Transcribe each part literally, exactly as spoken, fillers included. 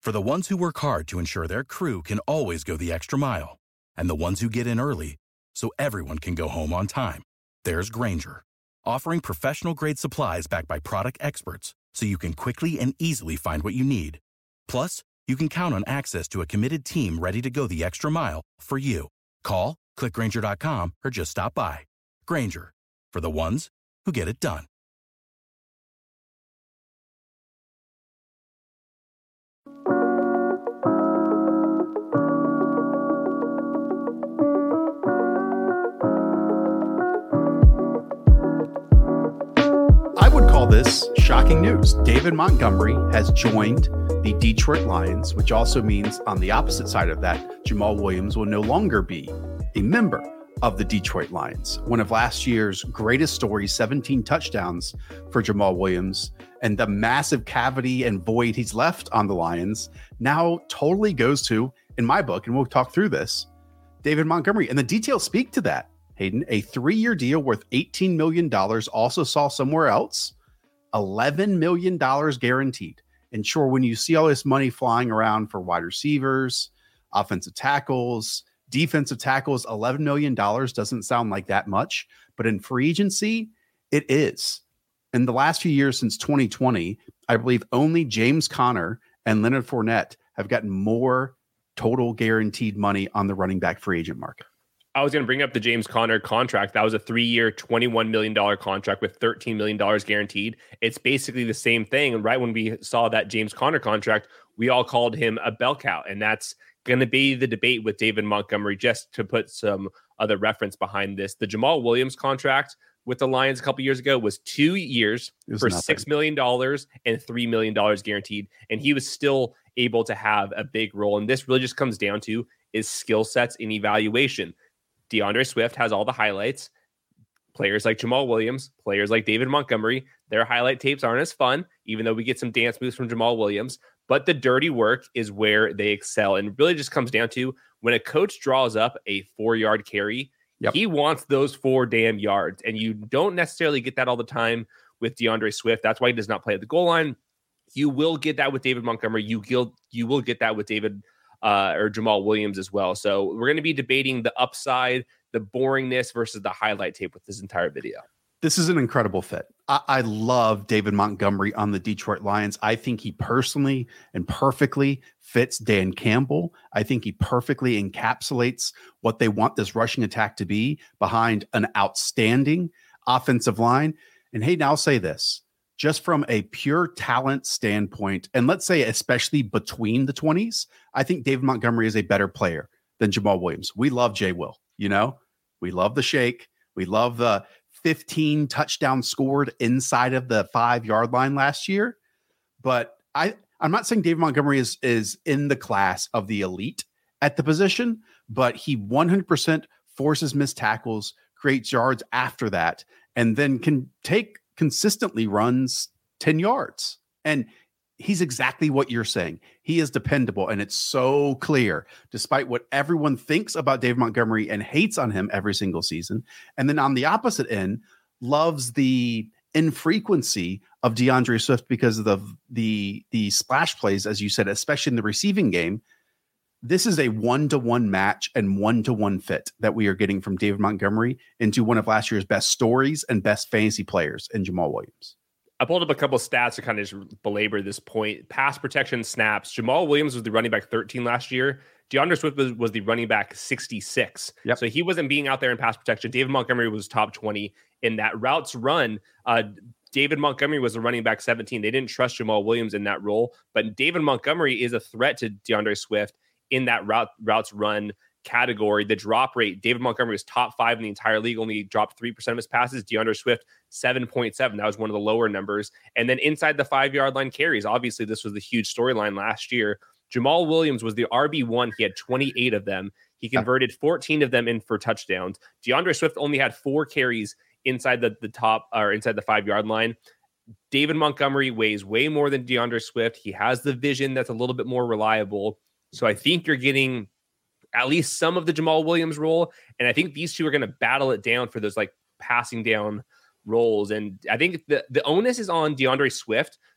For the ones who work hard to ensure their crew can always go the extra mile, and the ones who get in early so everyone can go home on time, there's Grainger, offering professional-grade supplies backed by product experts so you can quickly and easily find what you need. Plus, you can count on access to a committed team ready to go the extra mile for you. Call, click Grainger dot com, or just stop by. Grainger, for the ones who get it done. I would call this shocking news. David Montgomery has joined the Detroit Lions, which also means on the opposite side of that, Jamal Williams will no longer be a member of the Detroit Lions. One of last year's greatest stories, seventeen touchdowns for Jamal Williams, and the massive cavity and void he's left on the Lions now totally goes to, in my book, and we'll talk through this, David Montgomery. And the details speak to that. Hayden, a three-year deal worth eighteen million dollars, also saw somewhere else eleven million dollars guaranteed. And sure, when you see all this money flying around for wide receivers, offensive tackles, defensive tackles, eleven million dollars doesn't sound like that much. But in free agency, it is. In the last few years since twenty twenty, I believe only James Conner and Leonard Fournette have gotten more total guaranteed money on the running back free agent market. I was going to bring up the James Conner contract. That was a three-year, twenty-one million dollars contract with thirteen million dollars guaranteed. It's basically the same thing. And right when we saw that James Conner contract, we all called him a bell cow. And that's going to be the debate with David Montgomery, just to put some other reference behind this. The Jamal Williams contract with the Lions a couple years ago was two years for nothing. six million dollars and three million dollars guaranteed. And he was still able to have a big role. And this really just comes down to is skill sets and evaluation. DeAndre Swift has all the highlights. Players like Jamal Williams, players like David Montgomery, their highlight tapes aren't as fun, even though we get some dance moves from Jamal Williams. But the dirty work is where they excel. And it really just comes down to when a coach draws up a four-yard carry, yep. he wants those four damn yards. And you don't necessarily get that all the time with DeAndre Swift. That's why he does not play at the goal line. You will get that with David Montgomery. You, will, you will get that with David Uh, or Jamal Williams as well. So we're going to be debating the upside, the boringness versus the highlight tape with this entire video. This is an incredible fit. I, I love David Montgomery on the Detroit Lions. I think he personally and perfectly fits Dan Campbell. I think he perfectly encapsulates what they want this rushing attack to be behind an outstanding offensive line. And hey, now I'll say this. Just from a pure talent standpoint, and let's say especially between the twenties, I think David Montgomery is a better player than Jamal Williams. We love Jay Will, you know? We love the shake. We love the fifteen touchdowns scored inside of the five-yard line last year. But I, I'm not saying David Montgomery is, is in the class of the elite at the position, but he one hundred percent forces missed tackles, creates yards after that, and then can take consistently runs ten yards. And he's exactly what you're saying. He is dependable. And it's so clear, despite what everyone thinks about David Montgomery and hates on him every single season. And then on the opposite end, loves the infrequency of DeAndre Swift because of the, the, the splash plays, as you said, especially in the receiving game. This is a one-to-one match and one-to-one fit that we are getting from David Montgomery into one of last year's best stories and best fantasy players in Jamal Williams. I pulled up a couple of stats to kind of just belabor this point. Pass protection snaps. Jamal Williams was the running back thirteen last year. DeAndre Swift was, was the running back sixty-six. Yep. So he wasn't being out there in pass protection. David Montgomery was top twenty in that routes run. Uh, David Montgomery was the running back seventeen. They didn't trust Jamal Williams in that role, but David Montgomery is a threat to DeAndre Swift in that route routes run category. The drop rate, David Montgomery was top five in the entire league, only dropped three percent of his passes. DeAndre Swift, seven point seven. That was one of the lower numbers. And then inside the five-yard line carries, obviously this was the huge storyline last year. Jamal Williams was the R B one. He had twenty-eight of them. He converted fourteen of them in for touchdowns. DeAndre Swift only had four carries inside the, the top or inside the five-yard line. David Montgomery weighs way more than DeAndre Swift. He has the vision that's a little bit more reliable. So I think you're getting at least some of the Jamal Williams role. And I think these two are going to battle it down for those like passing down roles. And I think the, the onus is on DeAndre Swift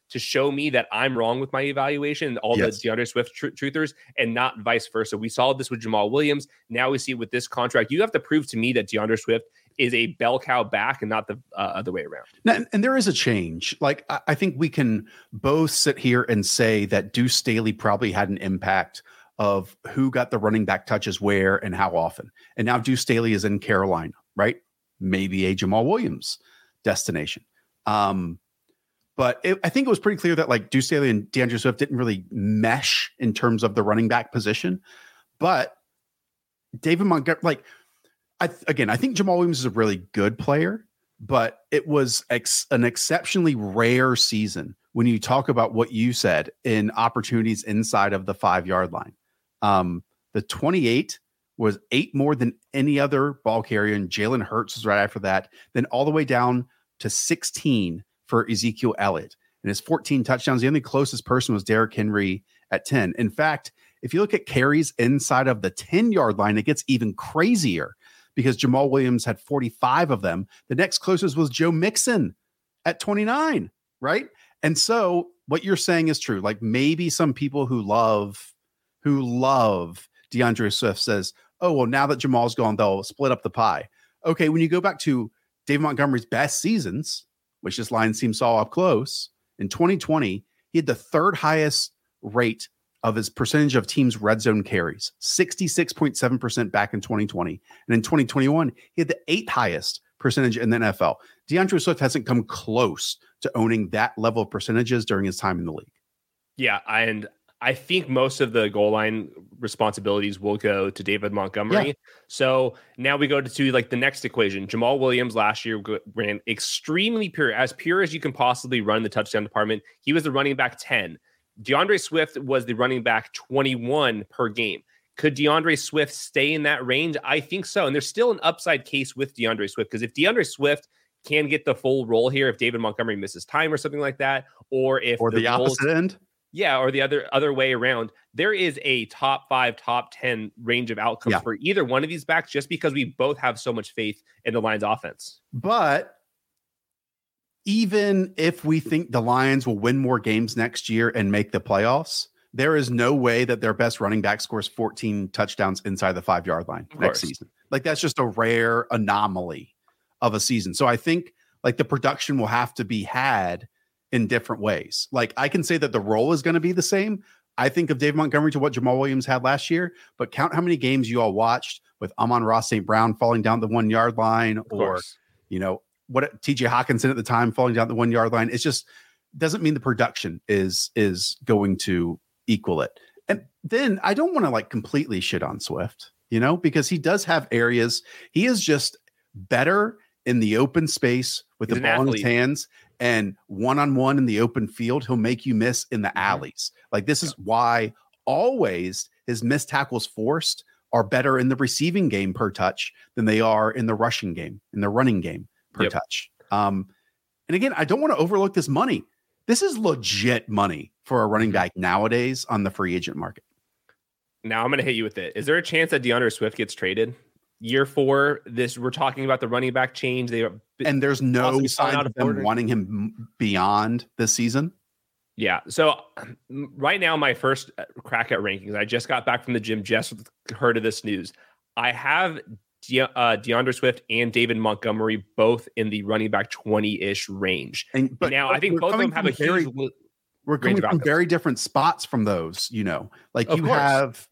to show me that I'm wrong with my evaluation, all Yes. the DeAndre Swift tr- truthers, and not vice versa. We saw this with Jamal Williams. Now we see it with this contract. You have to prove to me that DeAndre Swift is a bell cow back and not the uh, other way around. Now, and, and there is a change. Like, I, I think we can both sit here and say that Deuce Staley probably had an impact of who got the running back touches where and how often. And now Deuce Staley is in Carolina, right? Maybe a Jamal Williams destination. Um, but it, I think it was pretty clear that like Deuce Staley and DeAndre Swift didn't really mesh in terms of the running back position. But David Montgomery, like, I again, I think Jamal Williams is a really good player, but it was ex, an exceptionally rare season when you talk about what you said in opportunities inside of the five yard line. Um, the twenty-eight was eight more than any other ball carrier, and Jalen Hurts was right after that. Then all the way down to sixteen for Ezekiel Elliott, and his fourteen touchdowns. The only closest person was Derrick Henry at ten. In fact, if you look at carries inside of the ten yard line, it gets even crazier because Jamal Williams had forty-five of them. The next closest was Joe Mixon at twenty-nine, right? And so what you're saying is true. Like maybe some people who love, who love DeAndre Swift says, oh, well, now that Jamal's gone, they'll split up the pie. Okay, when you go back to David Montgomery's best seasons, which this line seems so up close, in twenty twenty, he had the third highest rate of his percentage of teams' red zone carries, sixty-six point seven percent back in twenty twenty. And in twenty twenty-one, he had the eighth highest percentage in the N F L. DeAndre Swift hasn't come close to owning that level of percentages during his time in the league. Yeah, and I think most of the goal line responsibilities will go to David Montgomery. Yeah. So now we go to, to like the next equation. Jamal Williams last year ran extremely pure, as pure as you can possibly run the touchdown department. He was the running back ten. DeAndre Swift was the running back twenty-one per game. Could DeAndre Swift stay in that range? I think so. And there's still an upside case with DeAndre Swift, because if DeAndre Swift can get the full role here, if David Montgomery misses time or something like that, or if or the, the opposite roles, end. Yeah, or the other other way around. There is a top five, top ten range of outcomes yeah. for either one of these backs, just because we both have so much faith in the Lions offense. But even if we think the Lions will win more games next year and make the playoffs, there is no way that their best running back scores fourteen touchdowns inside the five yard line of next course. season. Like that's just a rare anomaly of a season. So I think like the production will have to be had in different ways. Like I can say that the role is going to be the same. I think of David Montgomery to what Jamal Williams had last year, but count how many games you all watched with Amon-Ra Saint Brown falling down the one yard line, of or, course. you know, what T J Hawkinson at the time falling down the one yard line. It's just doesn't mean the production is, is going to equal it. And then I don't want to like completely shit on Swift, you know, because he does have areas. He is just better in the open space with He's the ball in his hands. And one-on-one in the open field, he'll make you miss in the alleys. Like this is why always his missed tackles forced are better in the receiving game per touch than they are in the rushing game, in the running game per yep. touch. Um, and again, I don't want to overlook this money. This is legit money for a running back nowadays on the free agent market. Now I'm going to hit you with it. Is there a chance that DeAndre Swift gets traded? Year four, this we're talking about the running back change. They and there's no sign of them order. wanting him beyond this season. Yeah. So right now, my first crack at rankings. I just got back from the gym. Just heard of this news. I have De- uh, DeAndre Swift and David Montgomery both in the running back twenty-ish range. And but now but I think both of them have a very, huge. We're coming from very different spots from those. You know, like of you course. have.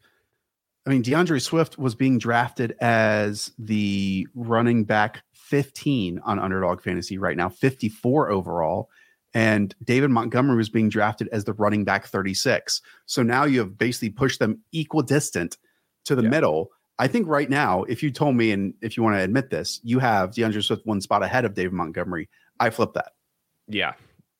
I mean, DeAndre Swift was being drafted as the running back fifteen on Underdog Fantasy right now, fifty-four overall. And David Montgomery was being drafted as the running back thirty-six. So now you have basically pushed them equidistant to the yeah. middle. I think right now, if you told me, and if you want to admit this, you have DeAndre Swift one spot ahead of David Montgomery, I flip that. Yeah.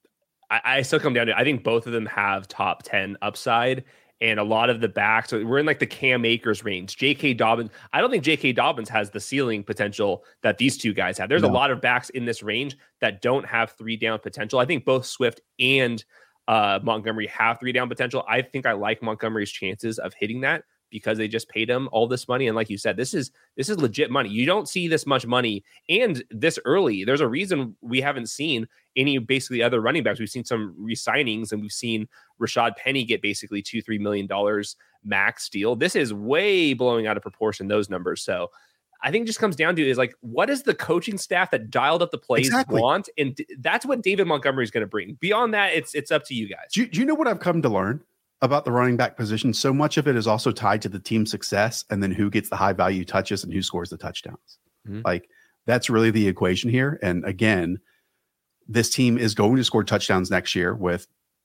I, I still come down to, I think both of them have top ten upside. And a lot of the backs, we're in like the Cam Akers range. J K. Dobbins, I don't think J K. Dobbins has the ceiling potential that these two guys have. There's no. a lot of backs in this range that don't have three down potential. I think both Swift and uh, Montgomery have three down potential. I think I like Montgomery's chances of hitting that because they just paid him all this money. And like you said, this is this is legit money. You don't see this much money and this early. There's a reason we haven't seen any basically other running backs. We've seen some re-signings, and we've seen Rashad Penny get basically two, three million dollars max deal. This is way blowing out of proportion, those numbers. So I think it just comes down to is like, what does the coaching staff that dialed up the plays exactly. want? And d- that's what David Montgomery is going to bring. Beyond that, it's it's up to you guys. Do you, do you know what I've come to learn about the running back position? So much of it is also tied to the team's success and then who gets the high value touches and who scores the touchdowns. Mm-hmm. Like that's really the equation here. And again, this team is going to score touchdowns next year with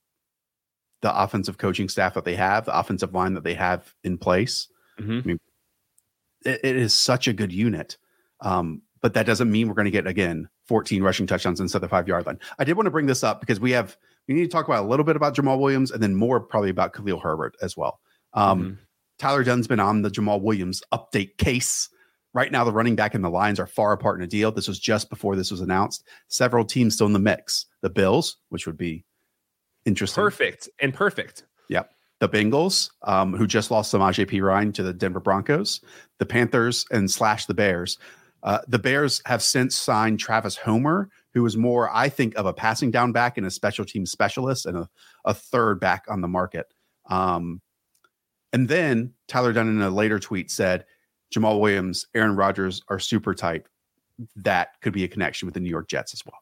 the offensive coaching staff that they have, the offensive line that they have in place. Mm-hmm. I mean, it, it is such a good unit. Um, but that doesn't mean we're going to get, again, fourteen rushing touchdowns inside the five yard line. I did want to bring this up because we have, we need to talk about a little bit about Jamal Williams and then more probably about Khalil Herbert as well. Um, mm-hmm. Tyler Dunn's been on the Jamal Williams update case. Right now, the running back and the Lions are far apart in a deal. This was just before this was announced. Several teams still in the mix. The Bills, which would be interesting. Perfect and perfect. Yep. The Bengals, um, who just lost Samaje Perine to the Denver Broncos. The Panthers and slash the Bears. Uh, the Bears have since signed Travis Homer, who is more, I think, of a passing down back and a special team specialist and a, a third back on the market. Um, and then Tyler Dunn in a later tweet said, Jamal Williams, Aaron Rodgers are super tight. That could be a connection with the New York Jets as well.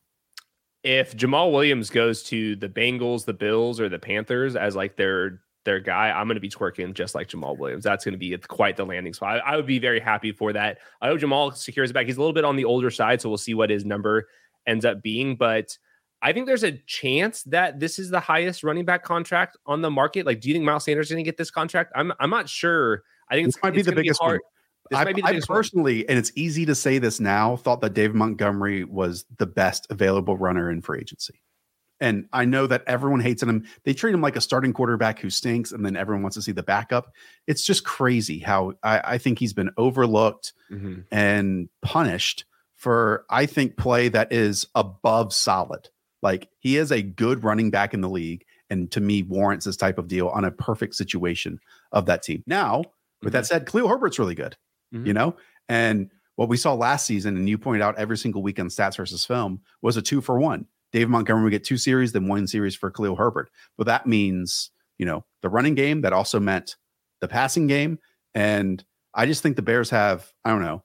If Jamal Williams goes to the Bengals, the Bills, or the Panthers as like their their guy, I'm going to be twerking just like Jamal Williams. That's going to be quite the landing spot. I, I would be very happy for that. I hope Jamal secures it back. He's a little bit on the older side, so we'll see what his number ends up being. But I think there's a chance that this is the highest running back contract on the market. Like, do you think Miles Sanders is going to get this contract? I'm I'm not sure. I think this it's, might be it's the biggest be hard. one. I, I personally, one. and it's easy to say this now, thought that David Montgomery was the best available runner in free agency. And I know that everyone hates him. They treat him like a starting quarterback who stinks, and then everyone wants to see the backup. It's just crazy how I, I think he's been overlooked mm-hmm. and punished for, I think, play that is above solid. Like, he is a good running back in the league, and to me warrants this type of deal on a perfect situation of that team. Now, with mm-hmm. that said, Khalil Herbert's really good. Mm-hmm. You know, and what we saw last season, and you pointed out every single week on Stats versus Film, was a two for one. David Montgomery would get two series, then one series for Khalil Herbert. But that means, you know, the running game. That also meant the passing game. And I just think the Bears have, I don't know,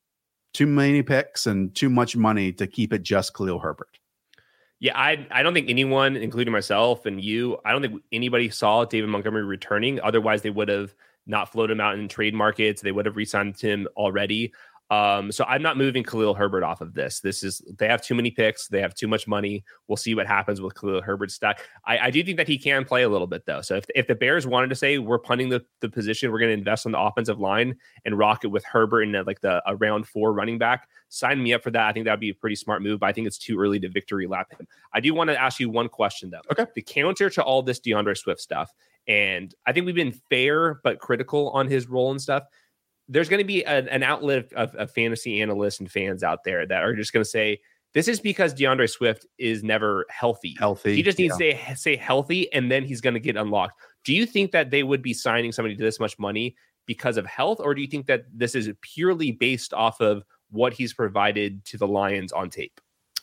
too many picks and too much money to keep it just Khalil Herbert. Yeah, I I don't think anyone, including myself and you, I don't think anybody saw David Montgomery returning. Otherwise, they would have not float him out in trade markets. They would have re-signed him already. Um, so I'm not moving Khalil Herbert off of this. This is, they have too many picks. They have too much money. We'll see what happens with Khalil Herbert's stock. I, I do think that he can play a little bit though. So if, if the Bears wanted to say we're punting the, the position, we're going to invest on the offensive line and rock it with Herbert in like the a round four running back, sign me up for that. I think that'd be a pretty smart move, but I think it's too early to victory lap him. I do want to ask you one question though. Okay. The counter to all this DeAndre Swift stuff. And I think we've been fair but critical on his role and stuff. There's going to be a, an outlet of, of fantasy analysts and fans out there that are just going to say, this is because DeAndre Swift is never healthy. Healthy. He just needs yeah. to stay, stay healthy, and then he's going to get unlocked. Do you think that they would be signing somebody to this much money because of health, or do you think that this is purely based off of what he's provided to the Lions on tape?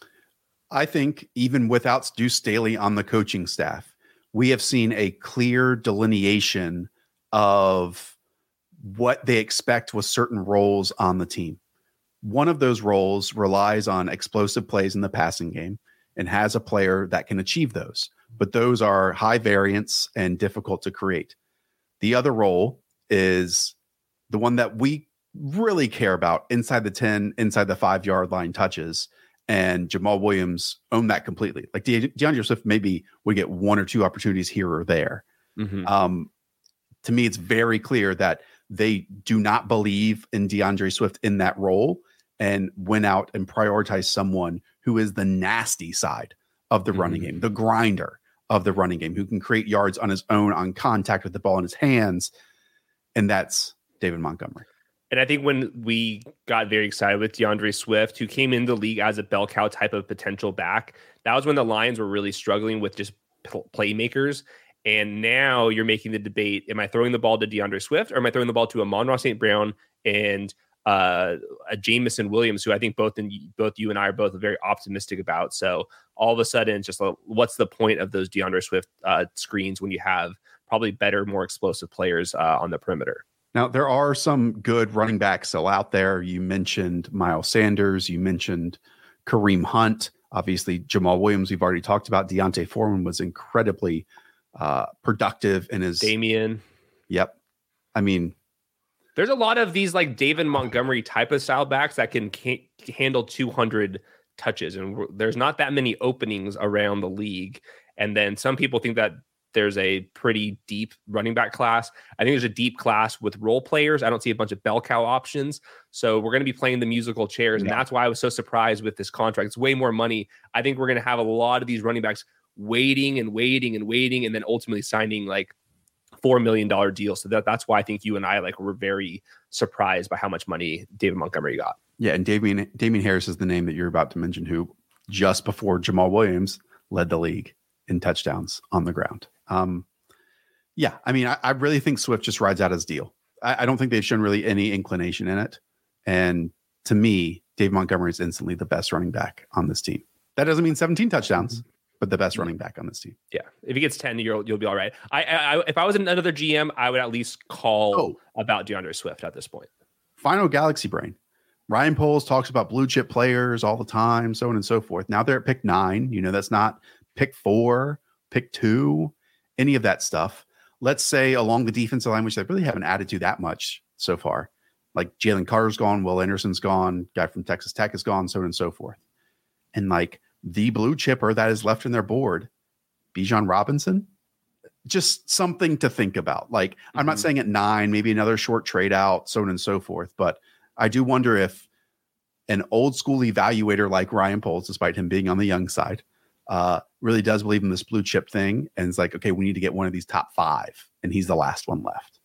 I think even without Deuce Staley on the coaching staff, we have seen a clear delineation of what they expect with certain roles on the team. One of those roles relies on explosive plays in the passing game and has a player that can achieve those, but those are high variance and difficult to create. The other role is the one that we really care about, inside the ten, inside the five yard line touches. And Jamal Williams owned that completely. Like De- DeAndre Swift maybe would get one or two opportunities here or there. Mm-hmm. Um, to me, it's very clear that they do not believe in DeAndre Swift in that role and went out and prioritized someone who is the nasty side of the mm-hmm. running game, the grinder of the running game, who can create yards on his own, on contact with the ball in his hands. And that's David Montgomery. And I think when we got very excited with DeAndre Swift, who came in the league as a bell cow type of potential back, that was when the Lions were really struggling with just playmakers. And now you're making the debate, am I throwing the ball to DeAndre Swift or am I throwing the ball to Amon-Ra Saint Brown and uh, a Jamison Williams, who I think both in both you and I are both very optimistic about. So all of a sudden, just a, what's the point of those DeAndre Swift uh, screens when you have probably better, more explosive players uh, on the perimeter? Now, there are some good running backs still out there. You mentioned Miles Sanders. You mentioned Kareem Hunt. Obviously, Jamal Williams, we've already talked about. Deontay Foreman was incredibly uh, productive in his... Damian. Yep. I mean... There's a lot of these like David Montgomery type of style backs that can, can handle two hundred touches. And there's not that many openings around the league. And then some people think that there's a pretty deep running back class. I think there's a deep class with role players. I don't see a bunch of bell cow options. So we're going to be playing the musical chairs. And yeah. that's why I was so surprised with this contract. It's way more money. I think we're going to have a lot of these running backs waiting and waiting and waiting, and then ultimately signing like four million dollars deals. So that, that's why I think you and I like were very surprised by how much money David Montgomery got. Yeah. And Damian, Damian Harris is the name that you're about to mention, who just before Jamal Williams led the league in touchdowns on the ground. Um, yeah, I mean, I, I really think Swift just rides out his deal. I, I don't think they've shown really any inclination in it. And to me, Dave Montgomery is instantly the best running back on this team. That doesn't mean seventeen touchdowns, mm-hmm. but the best running back on this team. Yeah, if he gets ten, you'll you'll be all right. I, I if I was another G M, I would at least call oh. about DeAndre Swift at this point. Final Galaxy brain. Ryan Poles talks about blue chip players all the time, so on and so forth. Now they're at pick nine. You know, that's not pick four, pick two, any of that stuff. Let's say along the defensive line, which they really haven't added to that much so far. Like Jalen Carter's gone, Will Anderson's gone, guy from Texas Tech is gone, so on and so forth. And like the blue chipper that is left in their board, Bijan Robinson, just something to think about. Like, mm-hmm. I'm not saying at nine, maybe another short trade out, so on and so forth. But I do wonder if an old school evaluator like Ryan Poles, despite him being on the young side, uh, really does believe in this blue chip thing. And it's like, okay, we need to get one of these top five. And he's the last one left.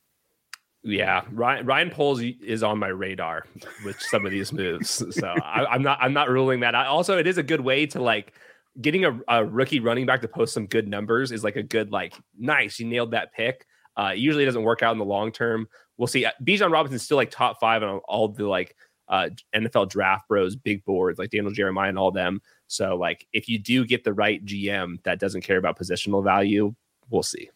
Yeah, Ryan Ryan Poles is on my radar with some of these moves, so I, I'm not I'm not ruling that out. Also, it is a good way to like getting a, a rookie running back to post some good numbers is like a good like nice. You nailed that pick. Uh, it usually doesn't work out in the long term. We'll see. Bijan Robinson's still like top five on all the like uh, N F L Draft Bros big boards like Daniel Jeremiah and all them. So like if you do get the right G M that doesn't care about positional value, we'll see.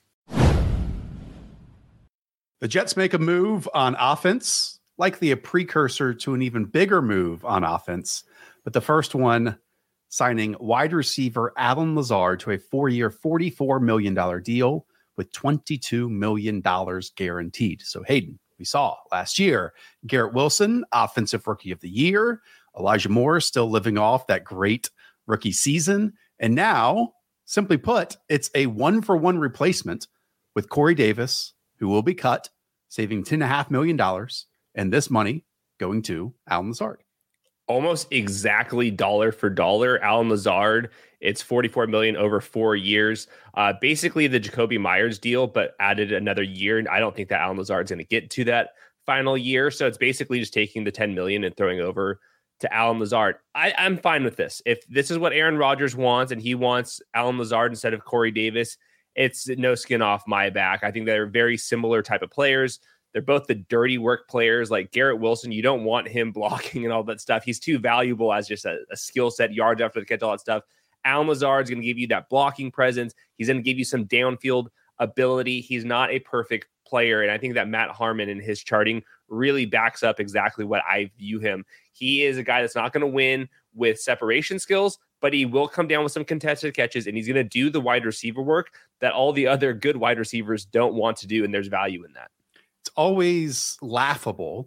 The Jets make a move on offense, likely a precursor to an even bigger move on offense. But the first one, signing wide receiver Allen Lazard to a four-year, forty-four million dollars deal with twenty-two million dollars guaranteed. So Hayden, we saw last year, Garrett Wilson, Offensive Rookie of the Year, Elijah Moore still living off that great rookie season. And now, simply put, it's a one-for-one replacement with Corey Davis, who will be cut, saving ten point five million dollars, and this money going to Allen Lazard. Almost exactly dollar for dollar. Allen Lazard, it's forty-four million dollars over four years. Uh, basically the Jacoby Myers deal, but added another year. And I don't think that Allen Lazard's going to get to that final year. So it's basically just taking the ten million dollars and throwing over to Allen Lazard. I, I'm fine with this. If this is what Aaron Rodgers wants and he wants Allen Lazard instead of Corey Davis, it's no skin off my back. I think they're very similar type of players. They're both the dirty work players. Like Garrett Wilson, you don't want him blocking and all that stuff. He's too valuable as just a, a skill set, yards after the catch, all that stuff. Allen Lazard's going to give you that blocking presence. He's going to give you some downfield ability. He's not a perfect player. And I think that Matt Harmon in his charting really backs up exactly what I view him. He is a guy that's not going to win with separation skills, but he will come down with some contested catches, and he's going to do the wide receiver work that all the other good wide receivers don't want to do, and there's value in that. It's always laughable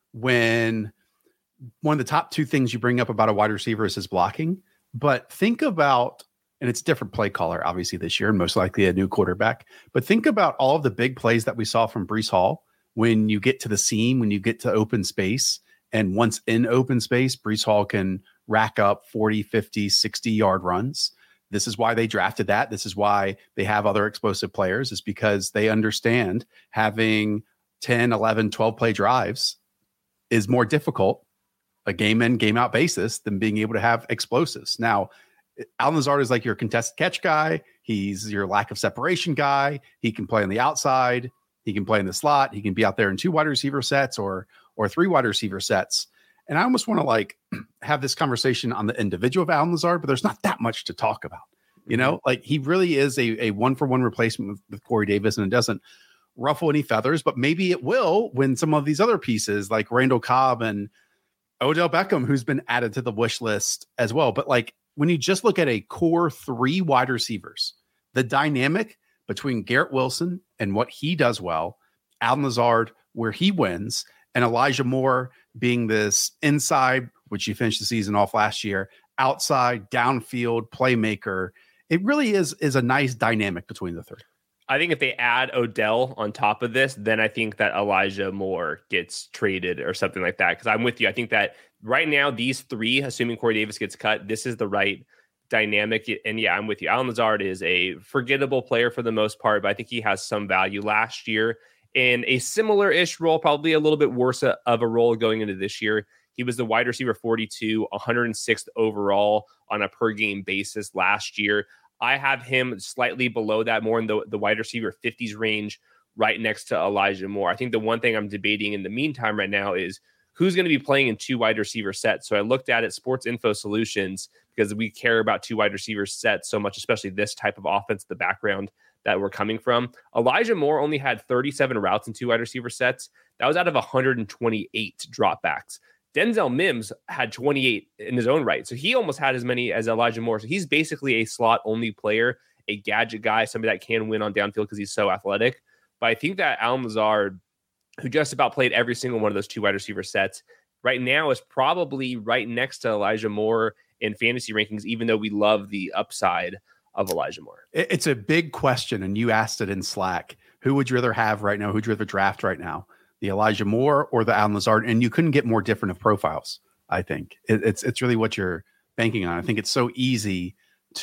when one of the top two things you bring up about a wide receiver is his blocking, but think about, and it's a different play caller, obviously, this year, and most likely a new quarterback, but think about all of the big plays that we saw from Breece Hall when you get to the seam, when you get to open space, and once in open space, Breece Hall can rack up forty, fifty, sixty yard runs. This is why they drafted that. This is why they have other explosive players, is because they understand having ten, eleven, twelve play drives is more difficult, a game in, game out basis, than being able to have explosives. Now, Allen Lazard is like your contested catch guy. He's your lack of separation guy. He can play on the outside. He can play in the slot. He can be out there in two wide receiver sets or or three wide receiver sets. And I almost want to like have this conversation on the individual of Allen Lazard, but there's not that much to talk about. You know, like he really is a, a one for one replacement with, with Corey Davis, and it doesn't ruffle any feathers, but maybe it will when some of these other pieces like Randall Cobb and Odell Beckham, who's been added to the wish list as well. But like when you just look at a core three wide receivers, the dynamic between Garrett Wilson and what he does well, Allen Lazard, where he wins, and Elijah Moore being this inside, which he finished the season off last year, outside, downfield playmaker. It really is, is a nice dynamic between the three. I think if they add Odell on top of this, then I think that Elijah Moore gets traded or something like that. Because I'm with you. I think that right now, these three, assuming Corey Davis gets cut, this is the right dynamic. And yeah, I'm with you. Allen Lazard is a forgettable player for the most part, but I think he has some value. Last year in a similar-ish role, probably a little bit worse of a role going into this year. He was the wide receiver forty-two, one hundred sixth overall on a per game basis last year. I have him slightly below that, more in the, the wide receiver fifties range, right next to Elijah Moore. I think the one thing I'm debating in the meantime right now is who's going to be playing in two wide receiver sets. So I looked at it, Sports Info Solutions, because we care about two wide receiver sets so much, especially this type of offense, the background that we're coming from. Elijah Moore only had thirty-seven routes in two wide receiver sets. That was out of one hundred twenty-eight dropbacks. Denzel Mims had twenty-eight in his own right. So he almost had as many as Elijah Moore. So he's basically a slot-only player, a gadget guy, somebody that can win on downfield because he's so athletic. But I think that Allen Lazard, who just about played every single one of those two wide receiver sets, right now is probably right next to Elijah Moore in fantasy rankings, even though we love the upside of Elijah Moore. It's a big question, and you asked it in Slack. Who would you rather have right now? Who'd you rather draft right now? The Elijah Moore or the Allen Lazard? And you couldn't get more different of profiles, I think. It, it's it's really what you're banking on. I think it's so easy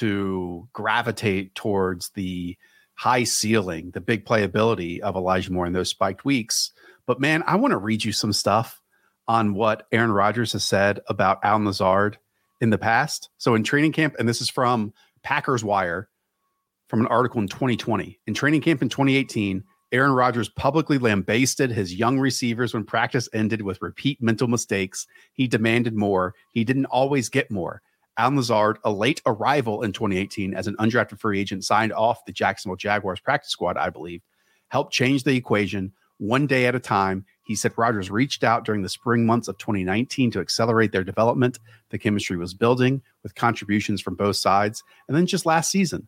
to gravitate towards the high ceiling, the big playability of Elijah Moore in those spiked weeks. But man, I want to read you some stuff on what Aaron Rodgers has said about Allen Lazard in the past. So in training camp, and this is from Packers Wire, from an article in twenty twenty. In training camp in twenty eighteen, Aaron Rodgers publicly lambasted his young receivers when practice ended with repeat mental mistakes. He demanded more. He didn't always get more. Allen Lazard, a late arrival in twenty eighteen as an undrafted free agent, signed off the Jacksonville Jaguars practice squad, I believe, helped change the equation one day at a time. He said Rodgers reached out during the spring months of twenty nineteen to accelerate their development. The chemistry was building with contributions from both sides. And then just last season,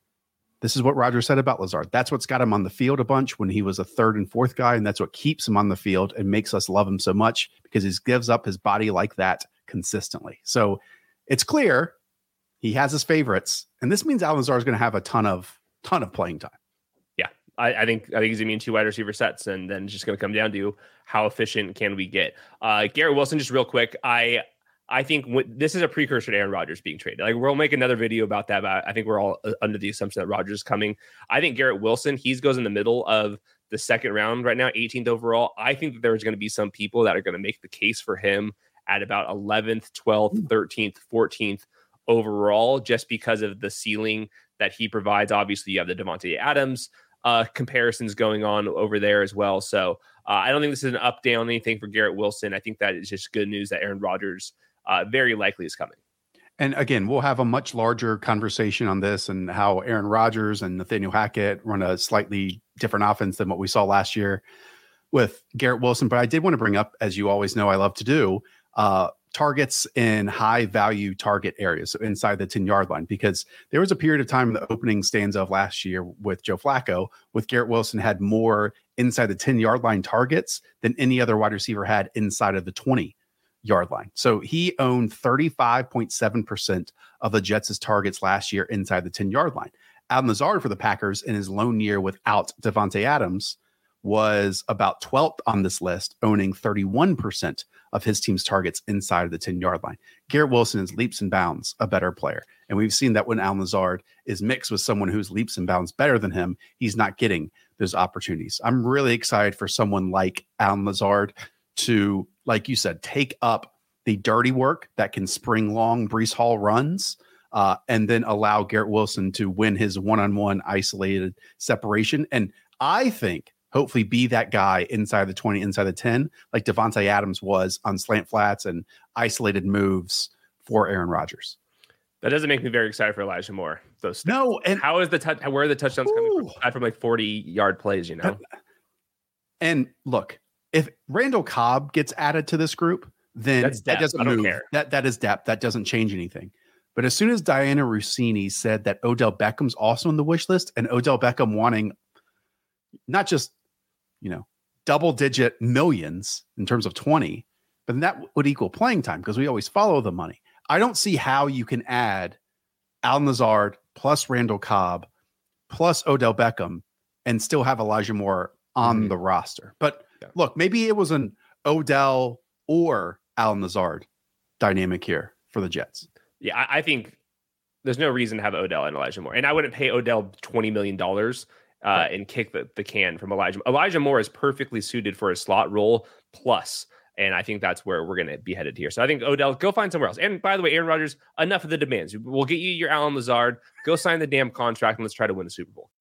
this is what Rodgers said about Lazard. That's what's got him on the field a bunch when he was a third and fourth guy, and that's what keeps him on the field and makes us love him so much, because he gives up his body like that consistently. So it's clear he has his favorites, and this means Allen Lazard is going to have a ton of ton of playing time. Yeah, I, I think I think he's going to be in two wide receiver sets, and then it's just going to come down to how efficient can we get. Uh, Garrett Wilson, just real quick, I. I think w- this is a precursor to Aaron Rodgers being traded. Like, we'll make another video about that, but I think we're all uh, under the assumption that Rodgers is coming. I think Garrett Wilson, he goes in the middle of the second round right now, eighteenth overall. I think that there's going to be some people that are going to make the case for him at about eleventh, twelfth, thirteenth, fourteenth overall, just because of the ceiling that he provides. Obviously, you have the Davante Adams uh, comparisons going on over there as well. So uh, I don't think this is an up down anything for Garrett Wilson. I think that is just good news that Aaron Rodgers Uh, very likely is coming. And again, we'll have a much larger conversation on this and how Aaron Rodgers and Nathaniel Hackett run a slightly different offense than what we saw last year with Garrett Wilson. But I did want to bring up, as you always know I love to do, uh, targets in high value target areas, so inside the ten-yard line, because there was a period of time in the opening stanza of last year with Joe Flacco, with Garrett Wilson had more inside the ten-yard line targets than any other wide receiver had inside of the twenty yard line. So he owned thirty-five point seven percent of the Jets' targets last year inside the ten-yard line. Allen Lazard for the Packers in his lone year without Davante Adams was about twelfth on this list, owning thirty-one percent of his team's targets inside of the ten-yard line. Garrett Wilson is leaps and bounds a better player. And we've seen that when Allen Lazard is mixed with someone who's leaps and bounds better than him, he's not getting those opportunities. I'm really excited for someone like Allen Lazard to, like you said, take up the dirty work that can spring long Breece Hall runs, uh, and then allow Garrett Wilson to win his one-on-one isolated separation. And I think hopefully be that guy inside the twenty, inside the ten, like Devontae Adams was on slant flats and isolated moves for Aaron Rodgers. That doesn't make me very excited for Elijah Moore. Those no, and how is the touch? Where are the touchdowns ooh. coming from? Aside from like forty yard plays, you know. And look, if Randall Cobb gets added to this group, then that doesn't I don't move. Care. That that is depth. That doesn't change anything. But as soon as Diana Rossini said that Odell Beckham's also on the wish list, and Odell Beckham wanting not just, you know, double digit millions in terms of twenty, but then that would equal playing time because we always follow the money. I don't see how you can add Al Lazard plus Randall Cobb plus Odell Beckham and still have Elijah Moore on mm-hmm. the roster. But yeah. look, maybe it was an Odell or Al Lazard dynamic here for the Jets. Yeah, I, I think there's no reason to have Odell and Elijah Moore. And I wouldn't pay Odell twenty million dollars uh, right. and kick the, the can from Elijah. Elijah Moore is perfectly suited for a slot role plus. And I think that's where we're going to be headed here. So I think Odell, go find somewhere else. And by the way, Aaron Rodgers, enough of the demands. We'll get you your Allen Lazard. Go sign the damn contract and let's try to win the Super Bowl.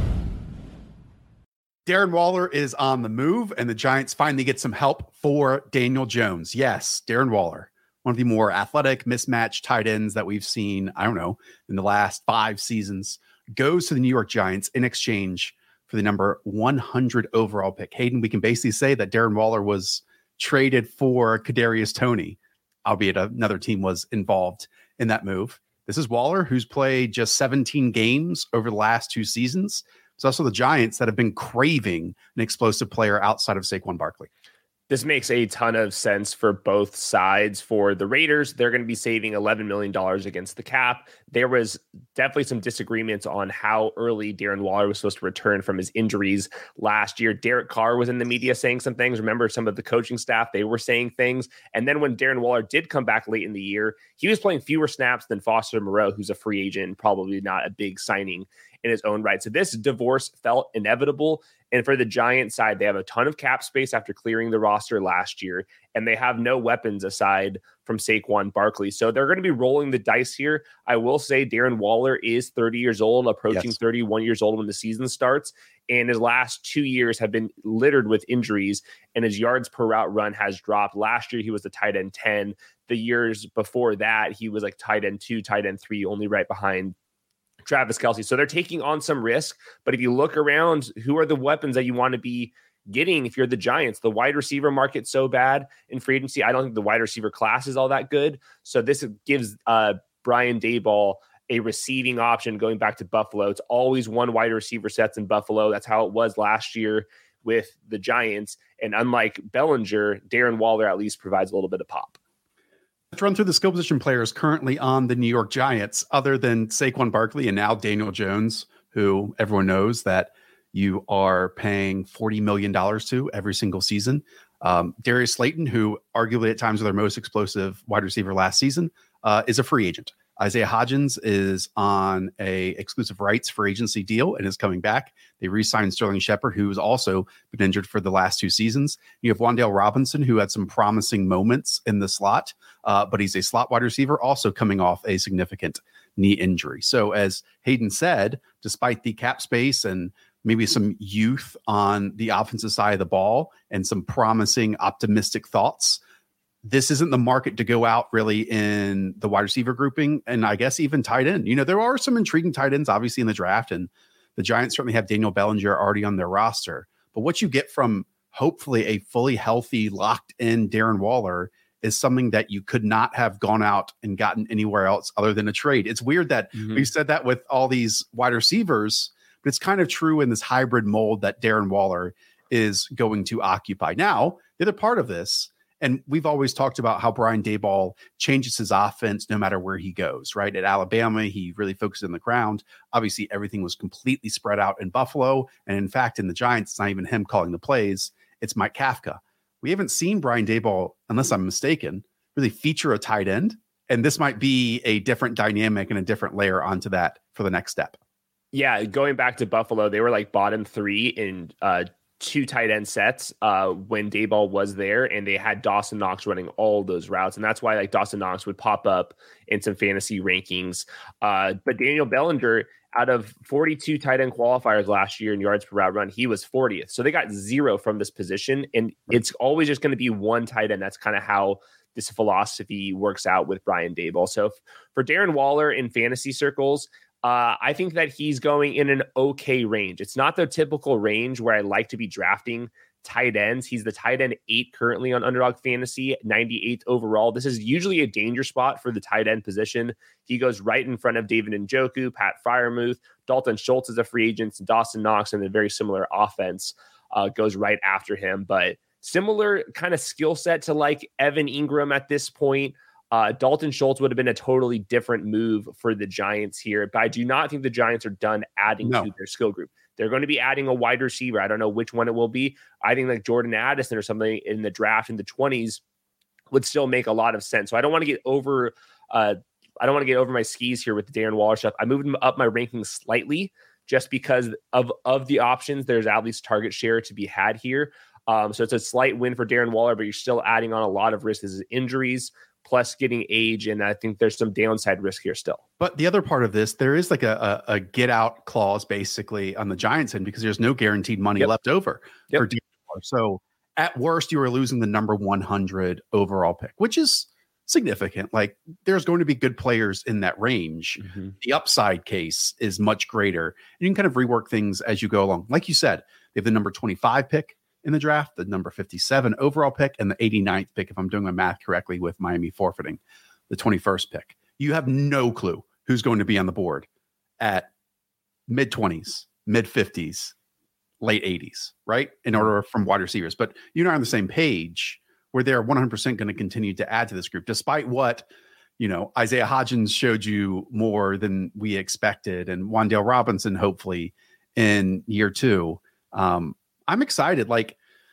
Darren Waller is on the move, and the Giants finally get some help for Daniel Jones. Yes, Darren Waller, one of the more athletic, mismatched tight ends that we've seen, I don't know, in the last five seasons, goes to the New York Giants in exchange for the number one hundred overall pick. Hayden, we can basically say that Darren Waller was traded for Kadarius Toney, albeit another team was involved in that move. This is Waller, who's played just seventeen games over the last two seasons. It's also the Giants that have been craving an explosive player outside of Saquon Barkley. This makes a ton of sense for both sides. For the Raiders, they're going to be saving eleven million dollars against the cap. There was definitely some disagreements on how early Darren Waller was supposed to return from his injuries last year. Derek Carr was in the media saying some things. Remember, some of the coaching staff, they were saying things. And then when Darren Waller did come back late in the year, he was playing fewer snaps than Foster Moreau, who's a free agent, probably not a big signing in his own right. So this divorce felt inevitable. And for the Giants side, they have a ton of cap space after clearing the roster last year, and they have no weapons aside from Saquon Barkley. So they're going to be rolling the dice here. I will say Darren Waller is thirty years old, approaching yes. thirty-one years old when the season starts. And his last two years have been littered with injuries, and his yards per route run has dropped. Last year, he was the tight end ten. The years before that, he was like tight end two, tight end three, only right behind Travis Kelce. So they're taking on some risk. But if you look around, who are the weapons that you want to be getting if you're the Giants? The wide receiver market's so bad in free agency. I don't think the wide receiver class is all that good. So this gives uh, Brian Daboll a receiving option going back to Buffalo. It's always one wide receiver sets in Buffalo. That's how it was last year with the Giants. And unlike Bellinger, Darren Waller at least provides a little bit of pop. Let's run through the skill position players currently on the New York Giants, other than Saquon Barkley and now Daniel Jones, who everyone knows that you are paying forty million dollars to every single season. Um, Darius Slayton, who arguably at times was their most explosive wide receiver last season, uh, is a free agent. Isaiah Hodgins is on a exclusive rights free agency deal and is coming back. They re-signed Sterling Shepard, who's also been injured for the last two seasons. You have Wan'Dale Robinson, who had some promising moments in the slot, uh, but he's a slot wide receiver, also coming off a significant knee injury. So as Hayden said, despite the cap space and maybe some youth on the offensive side of the ball and some promising, optimistic thoughts, this isn't the market to go out really in the wide receiver grouping. And I guess even tight end, you know, there are some intriguing tight ends, obviously in the draft, and the Giants certainly have Daniel Bellinger already on their roster, but what you get from hopefully a fully healthy, locked in Darren Waller is something that you could not have gone out and gotten anywhere else other than a trade. It's weird that mm-hmm. we said that with all these wide receivers, but it's kind of true in this hybrid mold that Darren Waller is going to occupy. Now, the other part of this, and we've always talked about how Brian Daboll changes his offense no matter where he goes, right? At Alabama, he really focused on the ground. Obviously, everything was completely spread out in Buffalo. And in fact, in the Giants, it's not even him calling the plays. It's Mike Kafka. We haven't seen Brian Daboll, unless I'm mistaken, really feature a tight end. And this might be a different dynamic and a different layer onto that for the next step. Yeah, going back to Buffalo, they were like bottom three in uh, two tight end sets uh, when Daboll was there, and they had Dawson Knox running all those routes. And that's why like Dawson Knox would pop up in some fantasy rankings. Uh, but Daniel Bellinger, out of forty-two tight end qualifiers last year in yards per route run, he was fortieth. So they got zero from this position. And it's always just going to be one tight end. That's kind of how this philosophy works out with Brian Daboll. So f- for Darren Waller in fantasy circles, Uh, I think that he's going in an okay range. It's not the typical range where I like to be drafting tight ends. He's the tight end eight currently on Underdog Fantasy, ninety-eighth overall. This is usually a danger spot for the tight end position. He goes right in front of David Njoku, Pat Freiermuth, Dalton Schultz is a free agent, Dawson Knox in a very similar offense uh, goes right after him. But similar kind of skill set to like Evan Ingram at this point. Uh, Dalton Schultz would have been a totally different move for the Giants here, but I do not think the Giants are done adding no. to their skill group. They're going to be adding a wide receiver. I don't know which one it will be. I think like Jordan Addison or something in the draft in the twenties would still make a lot of sense. So I don't want to get over, uh, I don't want to get over my skis here with the Darren Waller stuff. I moved him up my rankings slightly just because of, of the options. There's at least target share to be had here. Um, so it's a slight win for Darren Waller, but you're still adding on a lot of risks as injuries, plus getting age, and I think there's some downside risk here still. But the other part of this, there is like a, a, a get out clause basically on the Giants end because there's no guaranteed money yep. left over yep. for D four. So at worst, you are losing the number one hundred overall pick, which is significant. Like there's going to be good players in that range. Mm-hmm. The upside case is much greater. You can kind of rework things as you go along. Like you said, they have the number twenty-five pick in the draft, the number fifty-seven overall pick, and the eighty-ninth pick, if I'm doing my math correctly, with Miami forfeiting the twenty-first pick. You have no clue who's going to be on the board at mid-twenties, mid-fifties, late eighties, right? In order from wide receivers. But you're not on the same page where they're one hundred percent going to continue to add to this group, despite what, you know, Isaiah Hodgins showed you more than we expected, and Wan'Dale Robinson, hopefully, in year two. Um, I'm excited. Like,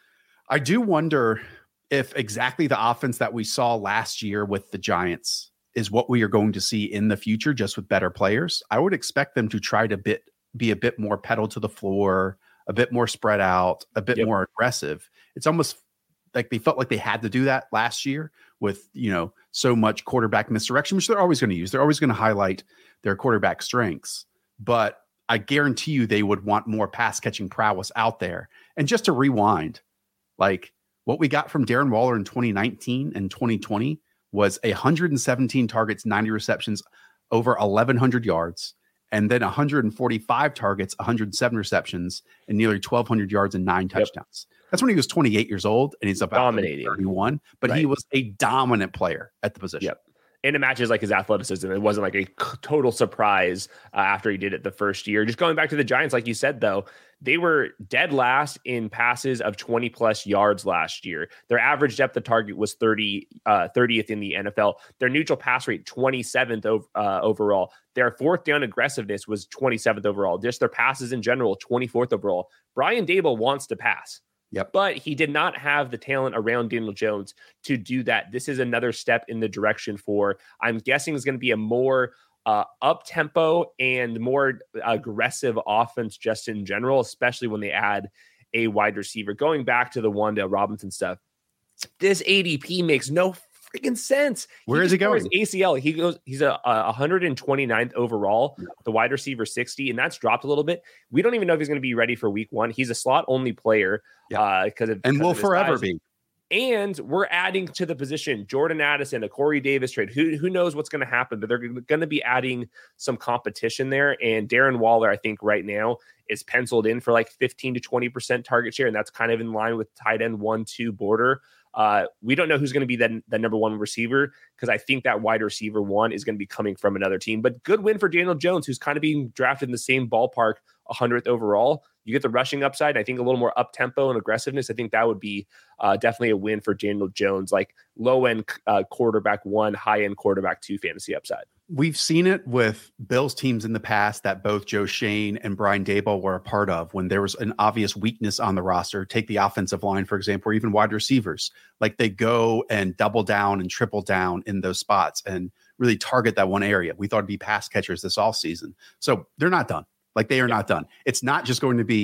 I do wonder if exactly the offense that we saw last year with the Giants is what we are going to see in the future, just with better players. I would expect them to try to bit, be a bit more pedal to the floor, a bit more spread out, a bit yep. more aggressive. It's almost like they felt like they had to do that last year with, you know, so much quarterback misdirection, which they're always going to use. They're always going to highlight their quarterback strengths, but I guarantee you they would want more pass catching prowess out there. And just to rewind, like what we got from Darren Waller in twenty nineteen and twenty twenty was one hundred seventeen targets, ninety receptions, over eleven hundred yards, and then one hundred forty-five targets, one hundred seven receptions, and nearly twelve hundred yards and nine touchdowns. Yep. That's when he was twenty-eight years old, and he's about dominating thirty-one, but right. he was a dominant player at the position. Yep. And it matches like his athleticism. It wasn't like a total surprise uh, after he did it the first year. Just going back to the Giants, like you said, though, they were dead last in passes of twenty plus yards last year. Their average depth of target was thirty, uh, thirtieth in the N F L. Their neutral pass rate, twenty-seventh ov- uh, overall. Their fourth down aggressiveness was twenty-seventh overall. Just their passes in general, twenty-fourth overall. Brian Daboll wants to pass. Yep. But he did not have the talent around Daniel Jones to do that. This is another step in the direction for, I'm guessing, is going to be a more uh, up-tempo and more aggressive offense just in general, especially when they add a wide receiver. Going back to the Wan'Dale Robinson stuff, this A D P makes no freaking sense. Where he is he going? His A C L. He goes. He's a, a one hundred twenty-ninth overall. Yeah. The wide receiver sixty, and that's dropped a little bit. We don't even know if he's going to be ready for week one. He's a slot only player. Yeah. Uh, because of, and will forever size. be. And we're adding to the position Jordan Addison, a Corey Davis trade. Who who knows what's going to happen? But they're going to be adding some competition there. And Darren Waller, I think right now is penciled in for like fifteen to twenty percent target share, and that's kind of in line with tight end one two border. Uh, we don't know who's going to be the, the number one receiver because I think that wide receiver one is going to be coming from another team. But good win for Daniel Jones, who's kind of being drafted in the same ballpark, one hundredth overall. You get the rushing upside. I think a little more up tempo and aggressiveness. I think that would be uh, definitely a win for Daniel Jones, like low end uh, quarterback one, high end quarterback two fantasy upside. We've seen it with Bills teams in the past that both Joe Schoen and Brian Daboll were a part of when there was an obvious weakness on the roster. Take the offensive line, for example, or even wide receivers. Like they go and double down and triple down in those spots and really target that one area. We thought it'd be pass catchers this offseason. So they're not done. Like they are yeah. not done. It's not just going to be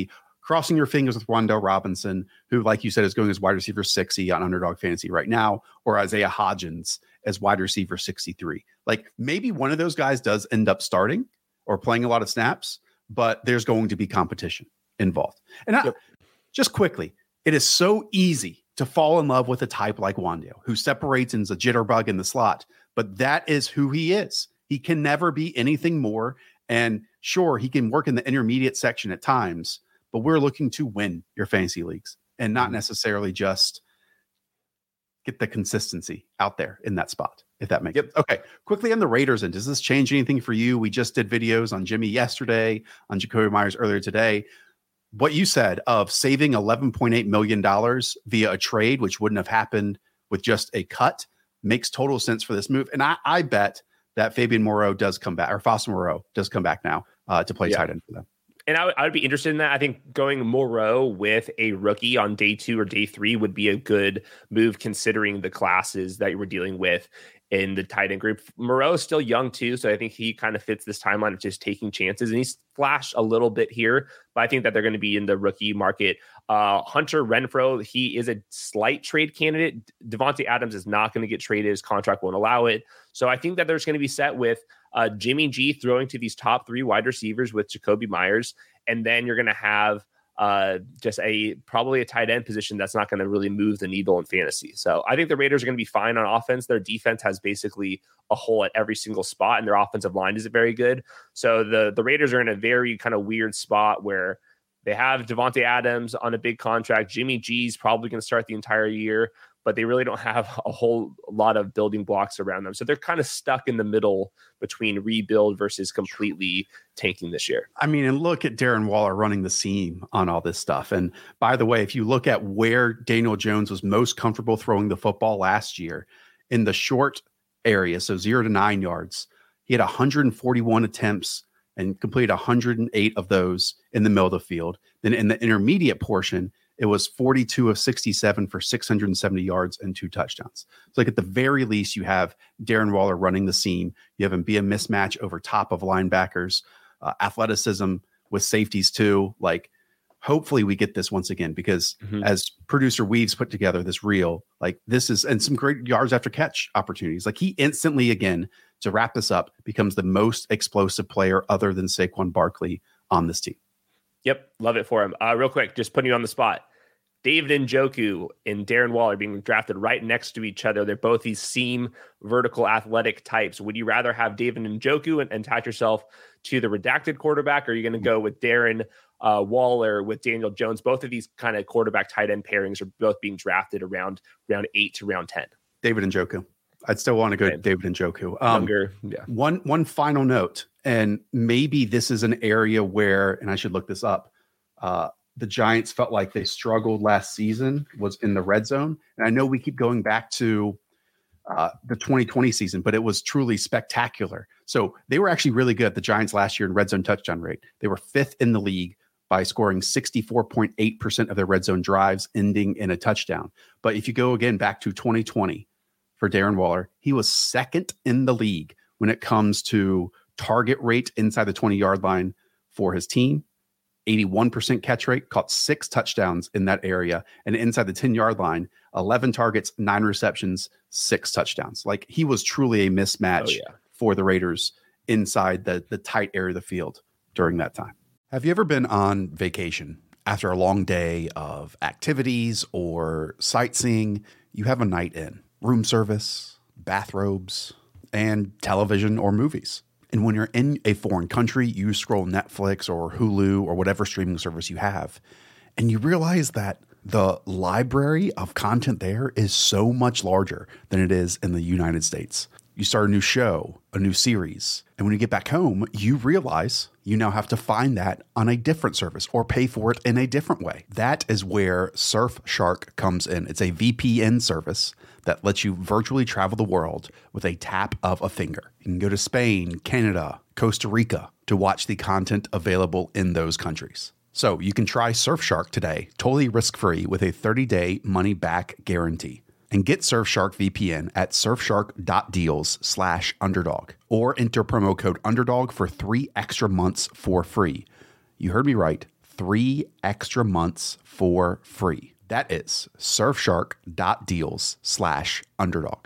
crossing your fingers with Wan'Dale Robinson, who, like you said, is going as wide receiver sixty on Underdog Fantasy right now, or Isaiah Hodgins as wide receiver sixty-three. Like maybe one of those guys does end up starting or playing a lot of snaps, but there's going to be competition involved. And I, yep. just quickly, it is so easy to fall in love with a type like Wan'Dale, who separates and is a jitterbug in the slot, but that is who he is. He can never be anything more. And sure, he can work in the intermediate section at times, but we're looking to win your fantasy leagues and not necessarily just get the consistency out there in that spot, if that makes yep. sense. Okay, quickly on the Raiders, and does this change anything for you? We just did videos on Jimmy yesterday, on Jacoby Myers earlier today. What you said of saving eleven point eight million dollars via a trade, which wouldn't have happened with just a cut, makes total sense for this move. And I, I bet that Fabian Moreau does come back, or Foster Moreau does come back now uh, to play yeah. tight end for them. And I would, I would be interested in that. I think going Moreau with a rookie on day two or day three would be a good move considering the classes that you were dealing with in the tight end group. Moreau is still young too, so I think he kind of fits this timeline of just taking chances. And he's flashed a little bit here, but I think that they're going to be in the rookie market. Uh, Hunter Renfrow, he is a slight trade candidate. Devontae Adams is not going to get traded. His contract won't allow it. So I think that there's going to be set with uh, Jimmy G throwing to these top three wide receivers with Jacoby Myers. And then you're going to have uh, just a probably a tight end position that's not going to really move the needle in fantasy. So I think the Raiders are going to be fine on offense. Their defense has basically a hole at every single spot, and their offensive line isn't very good. So the, the Raiders are in a very kind of weird spot where they have Devontae Adams on a big contract. Jimmy G's probably going to start the entire year, but they really don't have a whole lot of building blocks around them. So they're kind of stuck in the middle between rebuild versus completely tanking this year. I mean, and look at Darren Waller running the seam on all this stuff. And by the way, if you look at where Daniel Jones was most comfortable throwing the football last year in the short area, so zero to nine yards, he had one hundred forty-one attempts and completed one hundred eight of those in the middle of the field. Then in the intermediate portion, it was forty-two of sixty-seven for six hundred seventy yards and two touchdowns. So like at the very least, you have Darren Waller running the seam. You have him be a mismatch over top of linebackers, uh, athleticism with safeties too. Like hopefully we get this once again, because mm-hmm. as producer Weaves put together this reel, like this is, and some great yards after catch opportunities. Like he instantly, again, to wrap this up, becomes the most explosive player other than Saquon Barkley on this team. Yep. Love it for him. Uh, real quick, just putting you on the spot. David Njoku and Darren Waller being drafted right next to each other. They're both these seam vertical athletic types. Would you rather have David Njoku and, and attach yourself to the redacted quarterback, or are you going to go with Darren uh, Waller with Daniel Jones? Both of these kind of quarterback tight end pairings are both being drafted around round eight to round ten. David Njoku. I'd still want to go to David Njoku. Um, Younger, yeah. One one final note, and maybe this is an area where, and I should look this up, uh, the Giants felt like they struggled last season, was in the red zone. And I know we keep going back to uh, the twenty twenty season, but it was truly spectacular. So they were actually really good, the Giants last year in red zone touchdown rate. They were fifth in the league by scoring sixty-four point eight percent of their red zone drives ending in a touchdown. But if you go again back to twenty twenty for Darren Waller, he was second in the league when it comes to target rate inside the twenty-yard line for his team. eighty-one percent catch rate, caught six touchdowns in that area. And inside the ten-yard line, eleven targets, nine receptions, six touchdowns. Like he was truly a mismatch oh, yeah. for the Raiders inside the, the tight area of the field during that time. Have you ever been on vacation after a long day of activities or sightseeing? You have a night in, room service, bathrobes, and television or movies. And when you're in a foreign country, you scroll Netflix or Hulu or whatever streaming service you have, and you realize that the library of content there is so much larger than it is in the United States. You start a new show, a new series, and when you get back home, you realize you now have to find that on a different service or pay for it in a different way. That is where Surfshark comes in. It's a V P N service that lets you virtually travel the world with a tap of a finger. You can go to Spain, Canada, Costa Rica to watch the content available in those countries. So you can try Surfshark today, totally risk-free with a thirty-day money-back guarantee. And get Surfshark V P N at surfshark.deals slash underdog or enter promo code underdog for three extra months for free. You heard me right. three extra months for free. That is surfshark.deals slash underdog.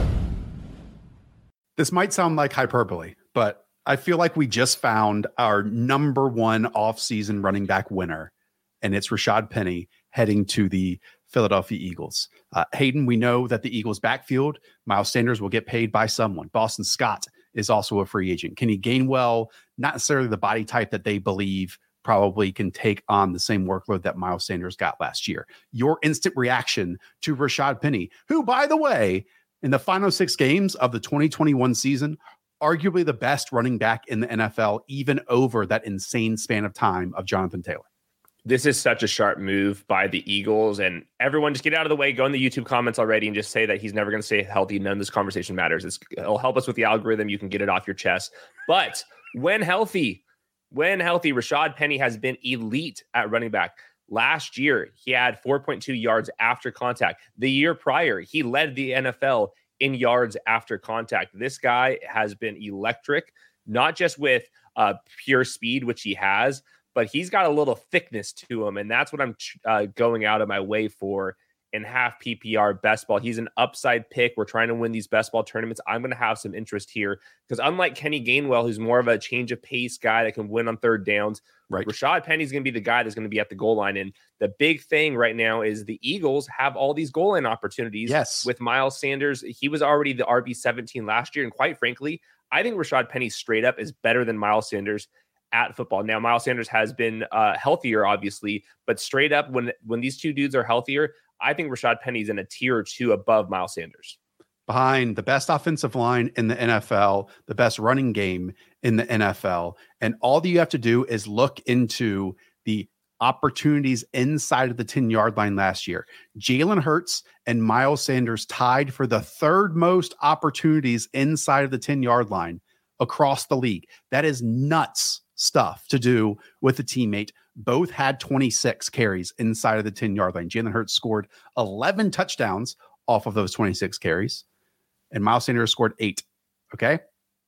This might sound like hyperbole, but I feel like we just found our number one offseason running back winner, and it's Rashad Penny heading to the Philadelphia Eagles. Uh, Hayden, we know that the Eagles backfield, Miles Sanders will get paid by someone. Boston Scott is also a free agent. Kenny Gainwell, not necessarily the body type that they believe probably can take on the same workload that Miles Sanders got last year. Your instant reaction to Rashad Penny, who, by the way, in the final six games of the twenty twenty-one season, arguably the best running back in the N F L, even over that insane span of time of Jonathan Taylor. This is such a sharp move by the Eagles, and everyone just get out of the way, go in the YouTube comments already and just say that he's never going to stay healthy. None of this conversation matters. It's, it'll help us with the algorithm. You can get it off your chest. But when healthy, when healthy, Rashad Penny has been elite at running back. Last year, he had four point two yards after contact. The year prior, he led the N F L in yards after contact. This guy has been electric, not just with uh, pure speed, which he has, but he's got a little thickness to him. And that's what I'm uh, going out of my way for in half P P R best ball. He's an upside pick. We're trying to win these best ball tournaments. I'm going to have some interest here because unlike Kenny Gainwell, who's more of a change of pace guy that can win on third downs, right? Rashad Penny's going to be the guy that's going to be at the goal line. And the big thing right now is the Eagles have all these goal line opportunities. Yes. With Miles Sanders. He was already the R B seventeen last year. And quite frankly, I think Rashad Penny straight up is better than Miles Sanders at football. Now, Miles Sanders has been uh, healthier, obviously, but straight up when, when these two dudes are healthier, I think Rashad Penny's in a tier or two above Miles Sanders. Behind the best offensive line in the N F L, the best running game in the N F L. And all that you have to do is look into the opportunities inside of the ten-yard line last year. Jalen Hurts and Miles Sanders tied for the third most opportunities inside of the ten-yard line across the league. That is nuts stuff to do with a teammate. Both had twenty-six carries inside of the ten-yard line. Jalen Hurts scored eleven touchdowns off of those twenty-six carries, and Miles Sanders scored eight. Okay?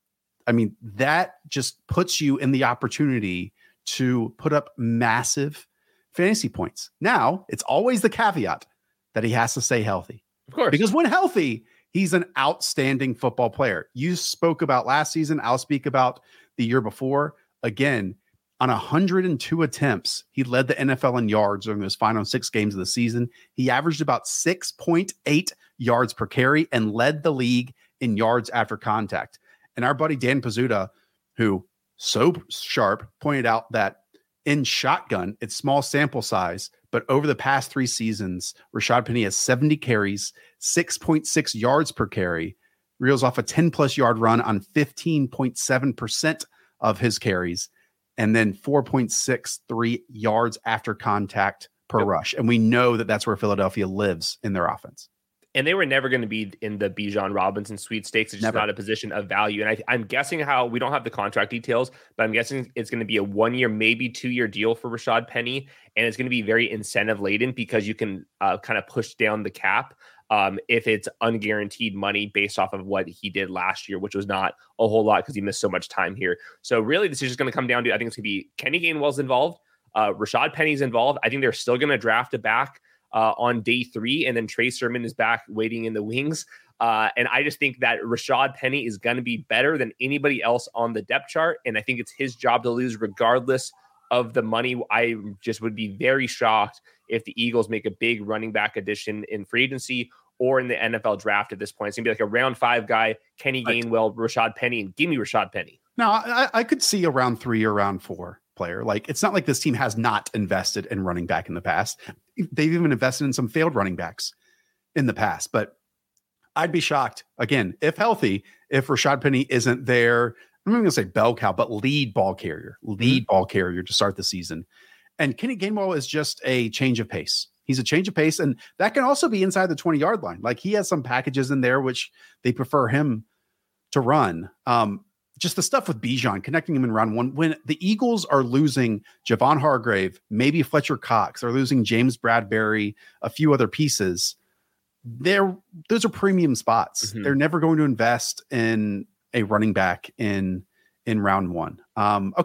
I mean, that just puts you in the opportunity to put up massive fantasy points. Now, it's always the caveat that he has to stay healthy. Of course. Because when healthy, he's an outstanding football player. You spoke about last season. I'll speak about the year before. Again, on one hundred two attempts, he led the N F L in yards during those final six games of the season. He averaged about six point eight yards per carry and led the league in yards after contact. And our buddy Dan Pizzuta, who so sharp, pointed out that in shotgun, it's small sample size, but over the past three seasons, Rashad Penny has seventy carries, six point six yards per carry, reels off a ten plus yard run on fifteen point seven percent of his carries, and then four point six three yards after contact per yep. rush. And we know that that's where Philadelphia lives in their offense. And they were never going to be in the Bijan Robinson sweepstakes. It's just never. Not a position of value. And I, I'm guessing how we don't have the contract details, but I'm guessing it's going to be a one year, maybe two year deal for Rashad Penny. And it's going to be very incentive laden because you can uh, kind of push down the cap um, if it's unguaranteed money based off of what he did last year, which was not a whole lot because he missed so much time here. So really, this is just going to come down to, I think it's going to be Kenny Gainwell's involved. Uh, Rashad Penny's involved. I think they're still going to draft a back Uh, on day three, and then Trey Sermon is back waiting in the wings. Uh, and I just think that Rashad Penny is going to be better than anybody else on the depth chart. And I think it's his job to lose regardless of the money. I just would be very shocked if the Eagles make a big running back addition in free agency or in the N F L draft at this point. It's going to be like a round five guy, Kenny Gainwell, Rashad Penny, and give me Rashad Penny. Now, I, I could see a round three or round four player. Like, it's not like this team has not invested in running back in the past. They've even invested in some failed running backs in the past, but I'd be shocked again, if healthy, if Rashad Penny isn't there. I'm not going to say bell cow, but lead ball carrier, lead mm-hmm. ball carrier to start the season. And Kenny Gainwell is just a change of pace. He's a change of pace. And that can also be inside the twenty yard line. Like, he has some packages in there, which they prefer him to run. Um, Just the stuff with Bijan, connecting him in round one. When the Eagles are losing Javon Hargrave, maybe Fletcher Cox, they're losing James Bradbury, a few other pieces. They're, those are premium spots. Mm-hmm. They're never going to invest in a running back in, in round one. Um, okay,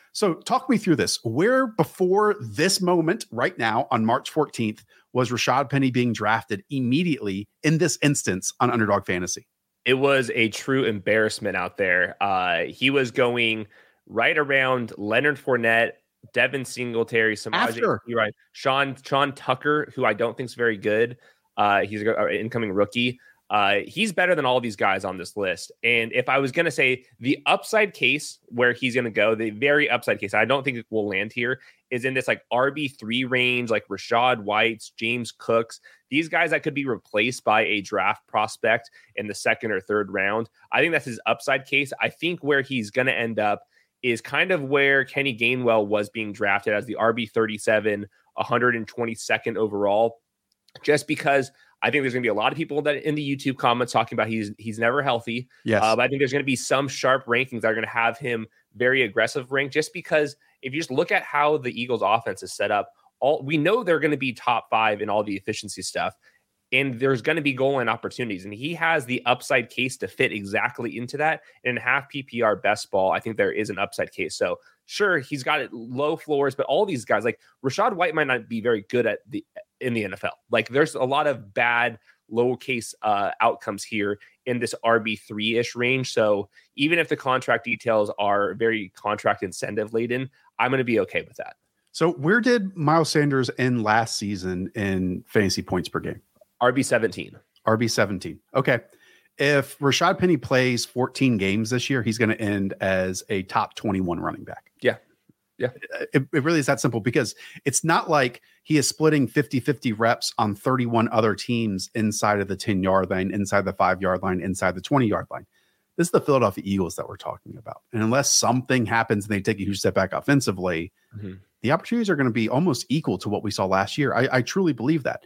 So talk me through this. Where before this moment right now on March fourteenth was Rashad Penny being drafted immediately in this instance on Underdog Fantasy? It was a true embarrassment out there. Uh, he was going right around Leonard Fournette, Devin Singletary, Samaje Perine, Sean Sean Tucker, who I don't think is very good. Uh, he's an incoming rookie. Uh, he's better than all these guys on this list. And if I was going to say the upside case where he's going to go, the very upside case, I don't think it will land here, is in this like R B three range, like Rachaad Whites, James Cooks, these guys that could be replaced by a draft prospect in the second or third round. I think that's his upside case. I think where he's going to end up is kind of where Kenny Gainwell was being drafted as the R B thirty-seven, one hundred twenty-second overall, just because I think there's going to be a lot of people that in the YouTube comments talking about he's he's never healthy. Yes. Uh, but I think there's going to be some sharp rankings that are going to have him very aggressive rank, just because if you just look at how the Eagles offense is set up, all we know they're going to be top five in all the efficiency stuff. And there's going to be goal line opportunities. And he has the upside case to fit exactly into that. And in half P P R best ball, I think there is an upside case. So sure, he's got it low floors, but all these guys, like Rachaad White might not be very good at the in the N F L. Like there's a lot of bad lowercase uh, outcomes here in this R B three-ish range. So even if the contract details are very contract incentive laden, I'm going to be okay with that. So where did Miles Sanders end last season in fantasy points per game? R B seventeen. R B seventeen. Okay. If Rashad Penny plays fourteen games this year, he's going to end as a top twenty-one running back. Yeah. Yeah. It, it really is that simple, because it's not like he is splitting fifty-fifty reps on thirty-one other teams inside of the ten-yard line, inside the five-yard line, inside the twenty-yard line. This is the Philadelphia Eagles that we're talking about. And unless something happens and they take a huge step back offensively, mm-hmm. the opportunities are going to be almost equal to what we saw last year. I, I truly believe that.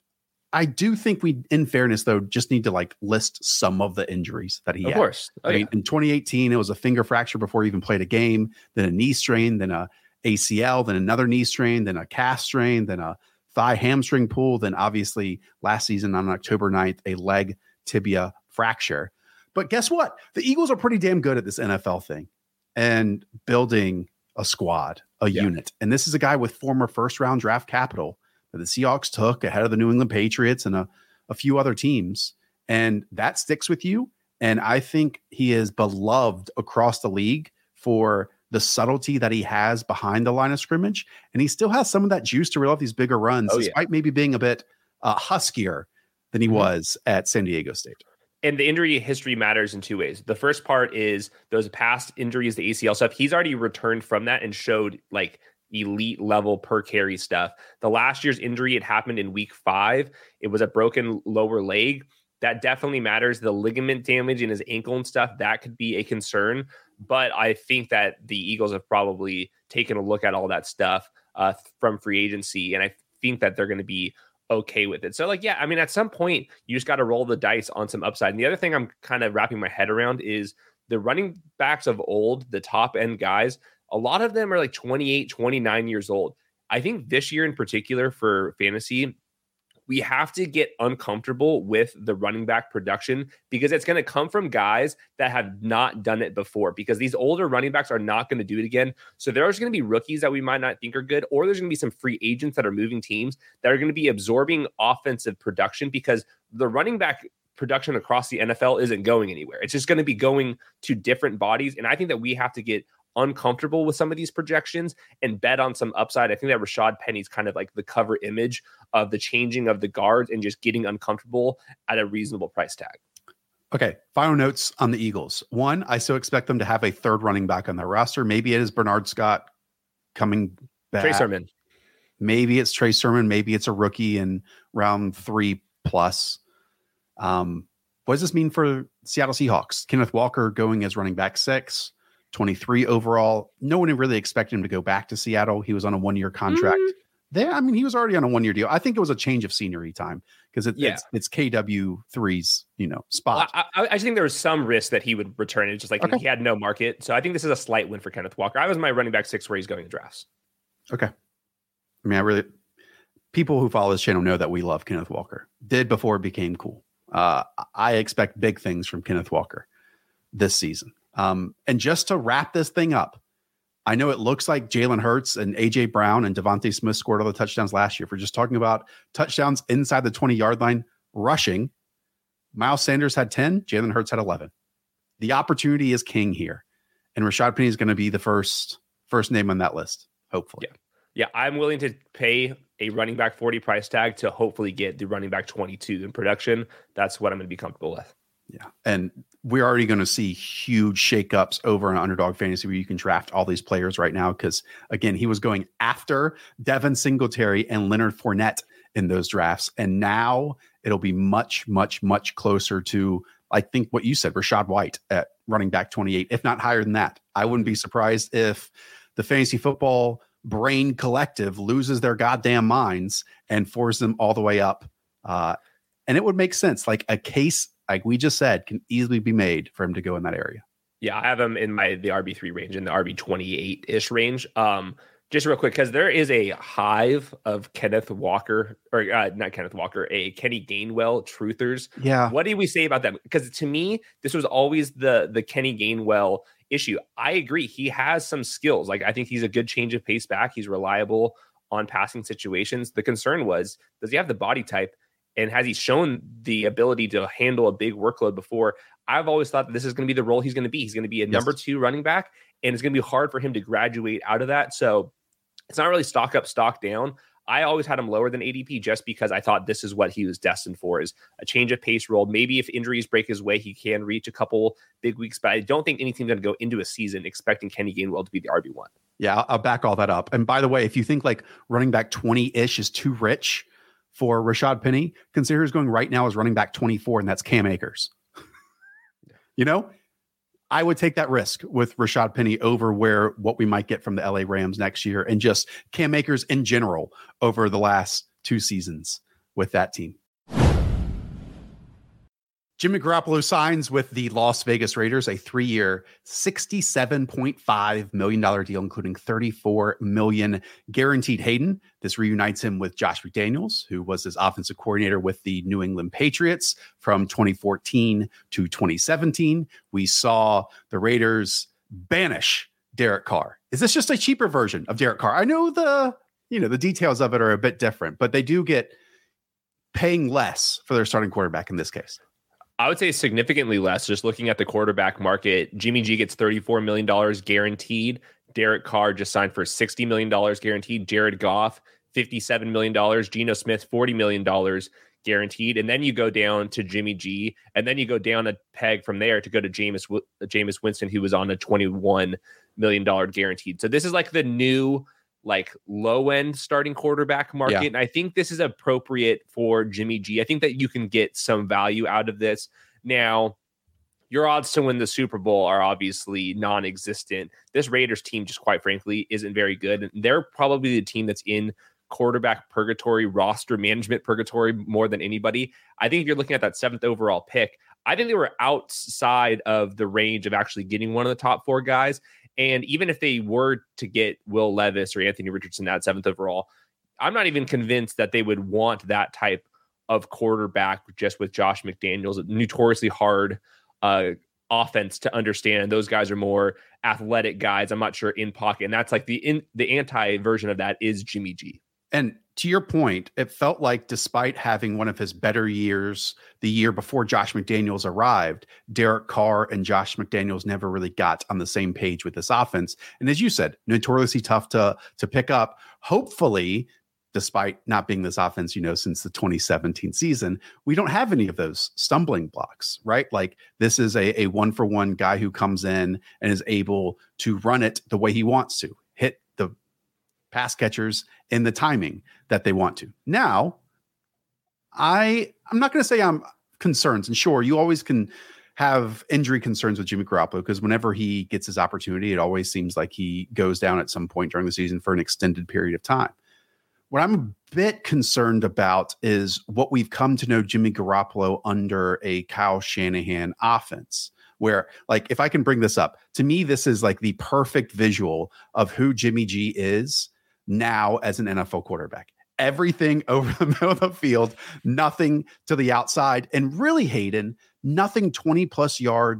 I do think we, in fairness, though, just need to like list some of the injuries that he of had. Of course. Oh, I mean, yeah. In twenty eighteen, it was a finger fracture before he even played a game, then a knee strain, then a A C L, then another knee strain, then a calf strain, then a thigh hamstring pull, then obviously last season on October ninth, a leg tibia fracture. But guess what? The Eagles are pretty damn good at this N F L thing and building a squad, a yeah. unit. And this is a guy with former first round draft capital that the Seahawks took ahead of the New England Patriots and a, a few other teams. And that sticks with you. And I think he is beloved across the league for the subtlety that he has behind the line of scrimmage. And he still has some of that juice to reel off these bigger runs, oh, despite yeah. maybe being a bit uh, huskier than he mm-hmm. was at San Diego State. And the injury history matters in two ways. The first part is those past injuries, the A C L stuff. He's already returned from that and showed like elite level per carry stuff. The last year's injury, it happened in week five. It was a broken lower leg. That definitely matters. The ligament damage in his ankle and stuff, that could be a concern. But I think that the Eagles have probably taken a look at all that stuff uh, from free agency. And I think that they're going to be okay with it. So like, yeah, I mean, at some point you just got to roll the dice on some upside. And the other thing I'm kind of wrapping my head around is the running backs of old, the top end guys, a lot of them are like twenty-eight, twenty-nine years old. I think this year in particular for fantasy, we have to get uncomfortable with the running back production because it's going to come from guys that have not done it before, because these older running backs are not going to do it again. So there's going to be rookies that we might not think are good, or there's going to be some free agents that are moving teams that are going to be absorbing offensive production, because the running back production across the N F L isn't going anywhere. It's just going to be going to different bodies. And I think that we have to get uncomfortable with some of these projections and bet on some upside. I think that Rashad Penny's kind of like the cover image of the changing of the guards and just getting uncomfortable at a reasonable price tag. Okay. Final notes on the Eagles. One, I still expect them to have a third running back on their roster. Maybe it is Bernard Scott coming back. Trey Sermon. Maybe it's Trey Sermon. Maybe it's a rookie in round three plus. Um, what does this mean for Seattle Seahawks? Kenneth Walker going as running back six. twenty-three overall. No one really expected him to go back to Seattle. He was on a one-year contract mm. there. I mean, he was already on a one-year deal. I think it was a change of scenery time because it, yeah. it's, it's K W three's, you know, spot. Well, I, I think there was some risk that he would return. It's just like okay. he had no market. So I think this is a slight win for Kenneth Walker. I was my running back six where he's going to drafts. Okay. I mean, I really, people who follow this channel know that we love Kenneth Walker. Did before it became cool. Uh, I expect big things from Kenneth Walker this season. Um, and just to wrap this thing up, I know it looks like Jalen Hurts and A J Brown and Devontae Smith scored all the touchdowns last year. If we're just talking about touchdowns inside the twenty-yard line rushing, Miles Sanders had ten, Jalen Hurts had eleven. The opportunity is king here. And Rashad Penny is going to be the first first name on that list, hopefully. Yeah. Yeah, I'm willing to pay a running back forty price tag to hopefully get the running back twenty-two in production. That's what I'm going to be comfortable with. Yeah. And we're already going to see huge shakeups over on Underdog Fantasy where you can draft all these players right now. Because, again, he was going after Devin Singletary and Leonard Fournette in those drafts. And now it'll be much, much, much closer to, I think, what you said, Rachaad White at running back twenty-eight, if not higher than that. I wouldn't be surprised if the fantasy football brain collective loses their goddamn minds and force them all the way up. Uh, and it would make sense. Like a case, like we just said, can easily be made for him to go in that area. Yeah, I have him in my the R B three range, in the R B twenty-eight-ish range. Um, just real quick, because there is a hive of Kenneth Walker, or uh, not Kenneth Walker, a Kenny Gainwell truthers. Yeah. What do we say about them? Because to me, this was always the the Kenny Gainwell issue. I agree. He has some skills. Like, I think he's a good change of pace back. He's reliable on passing situations. The concern was, does he have the body type? And has he shown the ability to handle a big workload before? I've always thought that this is going to be the role he's going to be. He's going to be a yes. number two running back, and it's going to be hard for him to graduate out of that. So it's not really stock up, stock down. I always had him lower than A D P just because I thought this is what he was destined for, is a change of pace role. Maybe if injuries break his way, he can reach a couple big weeks, but I don't think any team's going to go into a season expecting Kenny Gainwell to be the R B one. Yeah, I'll, I'll back all that up. And by the way, if you think like running back twenty-ish is too rich for Rashad Penny, consider who's going right now as running back twenty-four, and that's Cam Akers. You know, I would take that risk with Rashad Penny over where what we might get from the L A Rams next year, and just Cam Akers in general over the last two seasons with that team. Jimmy Garoppolo signs with the Las Vegas Raiders a three-year, sixty-seven point five million dollars deal, including thirty-four million dollars guaranteed. Hayden, this reunites him with Josh McDaniels, who was his offensive coordinator with the New England Patriots from twenty fourteen to twenty seventeen. We saw the Raiders banish Derek Carr. Is this just a cheaper version of Derek Carr? I know the, you know, the details of it are a bit different, but they do get paying less for their starting quarterback in this case. I would say significantly less. Just looking at the quarterback market, Jimmy G gets thirty-four million dollars guaranteed. Derek Carr just signed for sixty million dollars guaranteed. Jared Goff, fifty-seven million dollars. Geno Smith, forty million dollars guaranteed. And then you go down to Jimmy G, and then you go down a peg from there to go to Jameis, Jameis Winston, who was on a twenty-one million dollars guaranteed. So this is like the new like low end starting quarterback market. Yeah. And I think this is appropriate for Jimmy G. I think that you can get some value out of this. Now, your odds to win the Super Bowl are obviously non-existent. This Raiders team, just quite frankly, isn't very good. And they're probably the team that's in quarterback purgatory, roster management purgatory more than anybody. I think if you're looking at that seventh overall pick, I think they were outside of the range of actually getting one of the top four guys. And even if they were to get Will Levis or Anthony Richardson at seventh overall, I'm not even convinced that they would want that type of quarterback just with Josh McDaniels, a notoriously hard uh, offense to understand. Those guys are more athletic guys. I'm not sure in pocket. And that's like the in, the anti version of that is Jimmy G. And to your point, it felt like despite having one of his better years the year before Josh McDaniels arrived, Derek Carr and Josh McDaniels never really got on the same page with this offense. And as you said, notoriously tough to, to pick up. Hopefully, despite not being this offense, you know, since the twenty seventeen season, we don't have any of those stumbling blocks, right? Like this is a, a one-for-one guy who comes in and is able to run it the way he wants to, hit the pass catchers in the timing that they want to. Now, I, I'm not going to say I'm concerned. And sure, you always can have injury concerns with Jimmy Garoppolo because whenever he gets his opportunity, it always seems like he goes down at some point during the season for an extended period of time. What I'm a bit concerned about is what we've come to know Jimmy Garoppolo under a Kyle Shanahan offense, where, like, if I can bring this up, to me, this is like the perfect visual of who Jimmy G is now as an N F L quarterback. Everything over the middle of the field, nothing to the outside, and really, Hayden, nothing twenty plus yards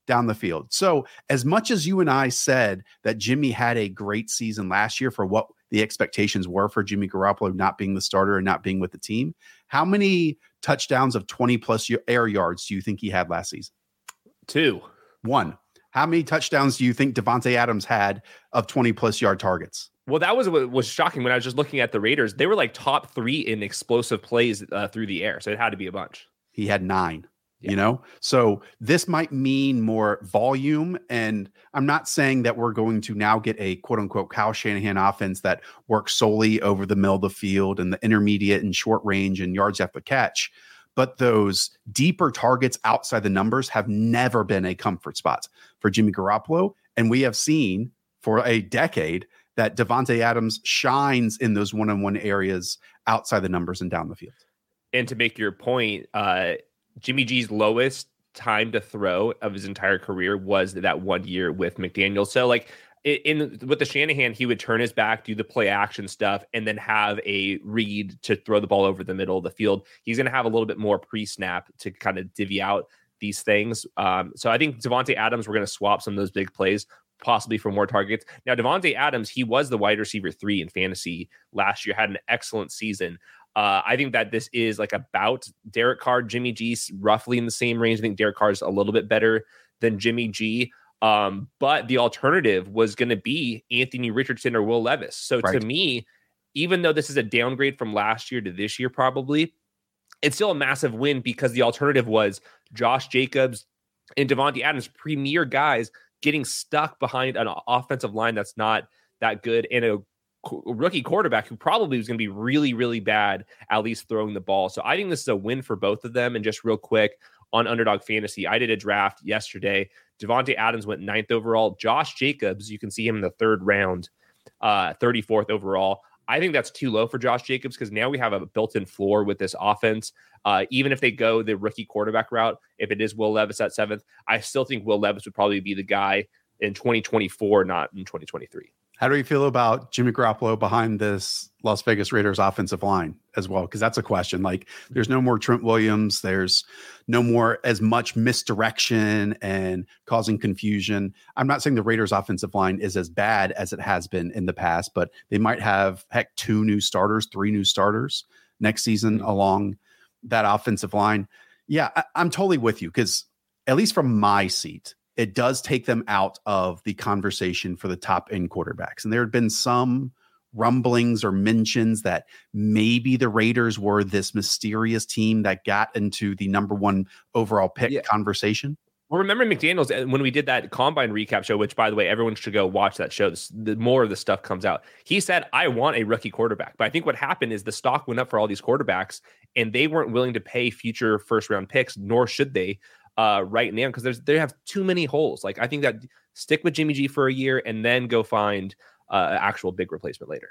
down the field. So as much as you and I said that Jimmy had a great season last year for what the expectations were for Jimmy Garoppolo not being the starter and not being with the team, how many touchdowns of twenty plus air yards do you think he had last season? Two. One. How many touchdowns do you think Davante Adams had of twenty plus yard targets? Well, that was what was shocking when I was just looking at the Raiders. They were like top three in explosive plays uh, through the air. So it had to be a bunch. He had nine. Yeah. You know, so this might mean more volume. And I'm not saying that we're going to now get a quote unquote Kyle Shanahan offense that works solely over the middle of the field and the intermediate and short range and yards after catch. But those deeper targets outside the numbers have never been a comfort spot for Jimmy Garoppolo. And we have seen for a decade that Davante Adams shines in those one-on-one areas outside the numbers and down the field. And to make your point, uh, Jimmy G's lowest time to throw of his entire career was that one year with McDaniel. So like in, in with the Shanahan, he would turn his back, do the play action stuff, and then have a read to throw the ball over the middle of the field. He's going to have a little bit more pre-snap to kind of divvy out these things. Um, so I think Davante Adams, we're going to swap some of those big plays, possibly for more targets. Now, Davante Adams, he was the wide receiver three in fantasy last year, had an excellent season. Uh, I think that this is like about Derek Carr, Jimmy G, roughly in the same range. I think Derek Carr is a little bit better than Jimmy G. Um, but the alternative was going to be Anthony Richardson or Will Levis. So right. to me, even though this is a downgrade from last year to this year, probably, it's still a massive win because the alternative was Josh Jacobs and Davante Adams, premier guys, getting stuck behind an offensive line that's not that good and a rookie quarterback who probably was going to be really, really bad, at least throwing the ball. So I think this is a win for both of them. And just real quick on Underdog Fantasy, I did a draft yesterday. Davante Adams went ninth overall. Josh Jacobs, you can see him in the third round, uh, thirty-fourth overall. I think that's too low for Josh Jacobs because now we have a built-in floor with this offense. Uh, even if they go the rookie quarterback route, if it is Will Levis at seventh, I still think Will Levis would probably be the guy in twenty twenty-four, not in twenty twenty-three. How do you feel about Jimmy Garoppolo behind this Las Vegas Raiders offensive line as well? Because that's a question. Like, there's no more Trent Williams. There's no more as much misdirection and causing confusion. I'm not saying the Raiders offensive line is as bad as it has been in the past, but they might have, heck, two new starters, three new starters next season along that offensive line. Yeah, I, I'm totally with you because at least from my seat, it does take them out of the conversation for the top end quarterbacks. And there had been some rumblings or mentions that maybe the Raiders were this mysterious team that got into the number one overall pick yeah. conversation. Well, remember McDaniels when we did that combine recap show, which by the way, everyone should go watch that show. The more of the stuff comes out. He said, I want a rookie quarterback. But I think what happened is the stock went up for all these quarterbacks and they weren't willing to pay future first round picks, nor should they. Uh, right now, because there's they have too many holes. Like I think that stick with Jimmy G for a year and then go find uh, an actual big replacement later.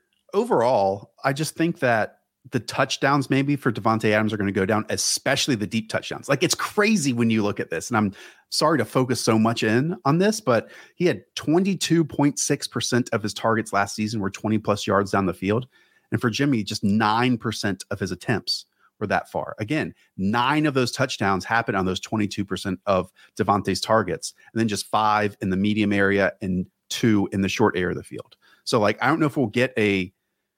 Overall, I just think that the touchdowns maybe for Davante Adams are going to go down, especially the deep touchdowns. Like it's crazy when you look at this, and I'm sorry to focus so much in on this, but he had twenty-two point six percent of his targets last season were twenty plus yards down the field, and for Jimmy, just nine percent of his attempts were that far. Again, nine of those touchdowns happened on those twenty-two percent of Davante's targets, and then just five in the medium area and two in the short area of the field. So like, I don't know if we'll get a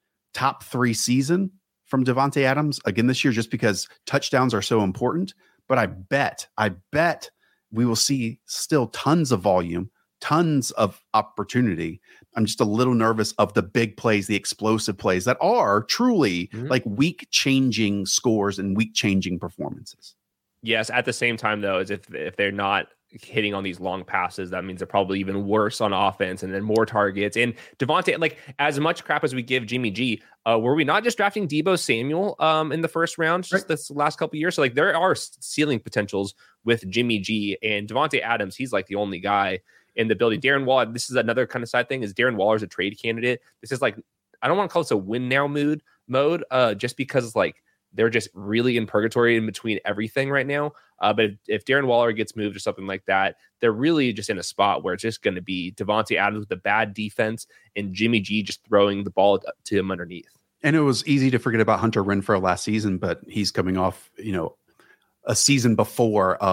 top three season from Davante Adams again this year, just because touchdowns are so important, but I bet, I bet we will see still tons of volume, tons of opportunity. I'm just a little nervous of the big plays, the explosive plays that are truly mm-hmm. like week changing scores and week changing performances. Yes. At the same time though, is if, if they're not hitting on these long passes, that means they're probably even worse on offense and then more targets. And Davante, like as much crap as we give Jimmy G, uh, were we not just drafting Deebo Samuel um, in the first round just right. this last couple of years? So like there are ceiling potentials with Jimmy G and Davante Adams. He's like the only guy in the building. Darren Waller, this is another kind of side thing, is Darren Waller's a trade candidate. This is like, I don't want to call this a win now mood mode, uh, just because like they're just really in purgatory in between everything right now. Uh, but if, if Darren Waller gets moved or something like that, they're really just in a spot where it's just going to be Davante Adams with a bad defense and Jimmy G just throwing the ball to him underneath. And it was easy to forget about Hunter Renfrow last season, but he's coming off, you know, a season before of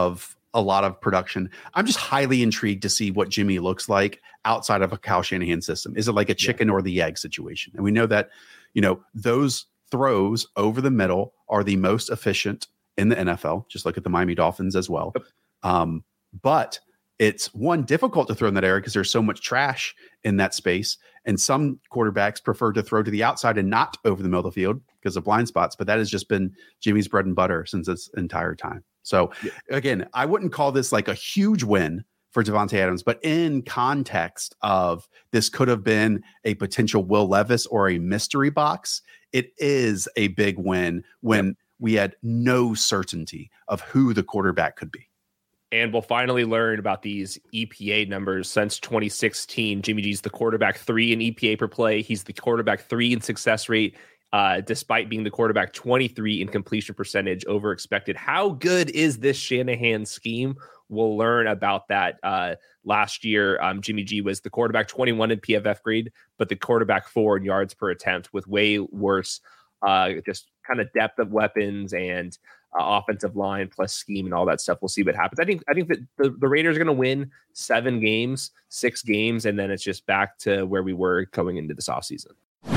a lot of production. I'm just highly intrigued to see what Jimmy looks like outside of a Kyle Shanahan system. Is it like a chicken yeah. or the egg situation? And we know that, you know, those throws over the middle are the most efficient in the N F L. Just look at the Miami Dolphins as well. Um, but it's one difficult to throw in that area because there's so much trash in that space. And some quarterbacks prefer to throw to the outside and not over the middle of the field because of blind spots. But that has just been Jimmy's bread and butter since this entire time. So yeah. again, I wouldn't call this like a huge win for Davante Adams, but in context of this could have been a potential Will Levis or a mystery box, it is a big win when yep. we had no certainty of who the quarterback could be. And we'll finally learn about these E P A numbers. Since twenty sixteen, Jimmy G's the quarterback three in E P A per play. He's the quarterback three in success rate, uh, despite being the quarterback twenty-three in completion percentage over expected. How good is this Shanahan scheme? We'll learn about that uh, last year. Um, Jimmy G was the quarterback twenty-one in P F F grade, but the quarterback four in yards per attempt with way worse uh, just kind of depth of weapons and Uh, offensive line plus scheme and all that stuff. We'll see what happens. I think I think that the, the Raiders are going to win seven games, six games, and then it's just back to where we were going into this offseason.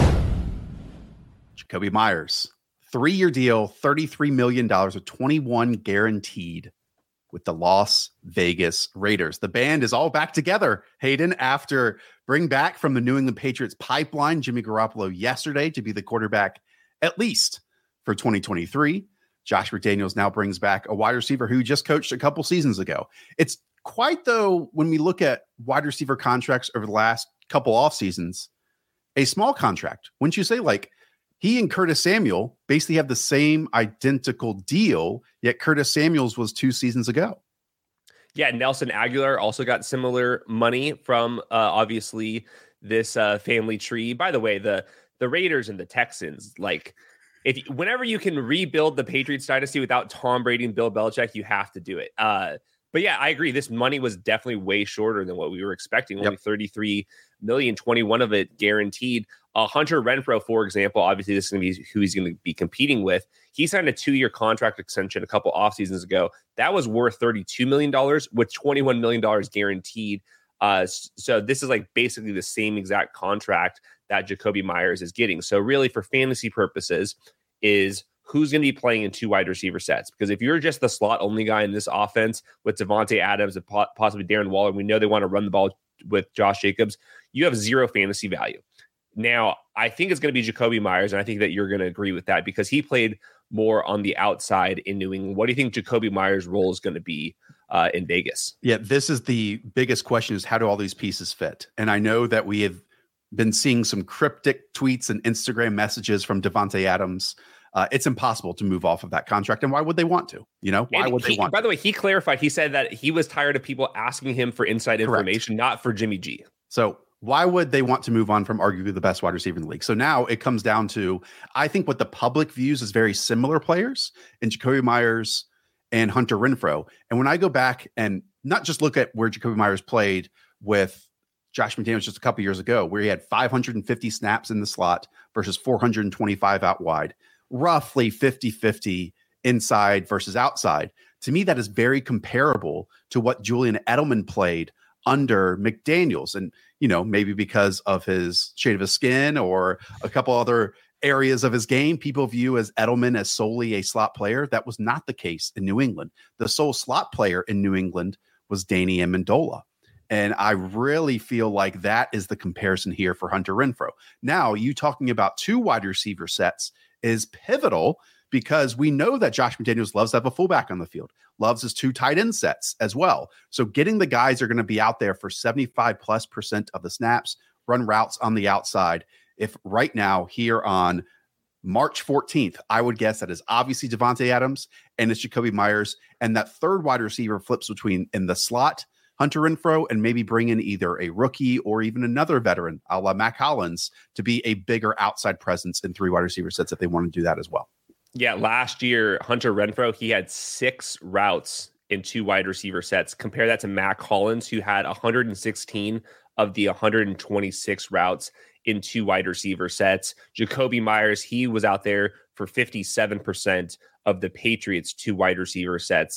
Jakobi Meyers, three-year deal, thirty-three million dollars with twenty-one guaranteed with the Las Vegas Raiders. The band is all back together, Hayden, after bring back from the New England Patriots pipeline Jimmy Garoppolo yesterday to be the quarterback at least for twenty twenty-three. Josh McDaniels now brings back a wide receiver who just coached a couple seasons ago. It's quite, though, when we look at wide receiver contracts over the last couple off seasons, a small contract. Wouldn't you say? Like, he and Curtis Samuel basically have the same identical deal, yet Curtis Samuel's was two seasons ago. Yeah, Nelson Aguilar also got similar money from, uh, obviously, this uh, family tree. By the way, the the Raiders and the Texans, like, If whenever you can rebuild the Patriots dynasty without Tom Brady and Bill Belichick, you have to do it. Uh, but yeah, I agree. This money was definitely way shorter than what we were expecting. Yep. Only thirty-three million, twenty-one of it guaranteed. Uh, Hunter Renfrow, for example, obviously this is going to be who he's going to be competing with. He signed a two-year contract extension a couple off seasons ago. That was worth thirty-two million dollars with twenty-one million dollars guaranteed. Uh, so this is like basically the same exact contract that Jakobi Meyers is getting. So really for fantasy purposes is who's going to be playing in two wide receiver sets. Because if you're just the slot only guy in this offense with Davante Adams and po- possibly Darren Waller, we know they want to run the ball with Josh Jacobs, you have zero fantasy value. Now, I think it's going to be Jakobi Meyers, and I think that you're going to agree with that because he played more on the outside in New England. What do you think Jakobi Meyers' role is going to be uh, in Vegas? Yeah, this is the biggest question is how do all these pieces fit? And I know that we have been seeing some cryptic tweets and Instagram messages from Davante Adams. Uh, it's impossible to move off of that contract. And why would they want to? You know, why and would he, they want By to? the way, he clarified, he said that he was tired of people asking him for inside Correct. information, not for Jimmy G. So why would they want to move on from arguably the best wide receiver in the league? So now it comes down to, I think what the public views as very similar players in Jakobi Meyers and Hunter Renfrow. And when I go back and not just look at where Jakobi Meyers played with Josh McDaniels just a couple years ago, where he had five hundred fifty snaps in the slot versus four hundred twenty-five out wide, roughly fifty-fifty inside versus outside. To me, that is very comparable to what Julian Edelman played under McDaniels. And, you know, maybe because of his shade of his skin or a couple other areas of his game, people view as Edelman as solely a slot player. That was not the case in New England. The sole slot player in New England was Danny Amendola. And I really feel like that is the comparison here for Hunter Renfrow. Now, you talking about two wide receiver sets is pivotal because we know that Josh McDaniels loves to have a fullback on the field, loves his two tight end sets as well. So getting the guys that are going to be out there for seventy-five plus percent of the snaps, run routes on the outside. If right now here on March fourteenth, I would guess that is obviously Davante Adams and it's Jakobi Meyers. And that third wide receiver flips between in the slot, Hunter Renfrow, and maybe bring in either a rookie or even another veteran, a la Mac Hollins, to be a bigger outside presence in three wide receiver sets if they want to do that as well. Yeah, last year, Hunter Renfrow, he had six routes in two wide receiver sets. Compare that to Mac Hollins, who had one hundred sixteen of the one hundred twenty-six routes in two wide receiver sets. Jakobi Meyers, he was out there for fifty-seven percent of the Patriots' two wide receiver sets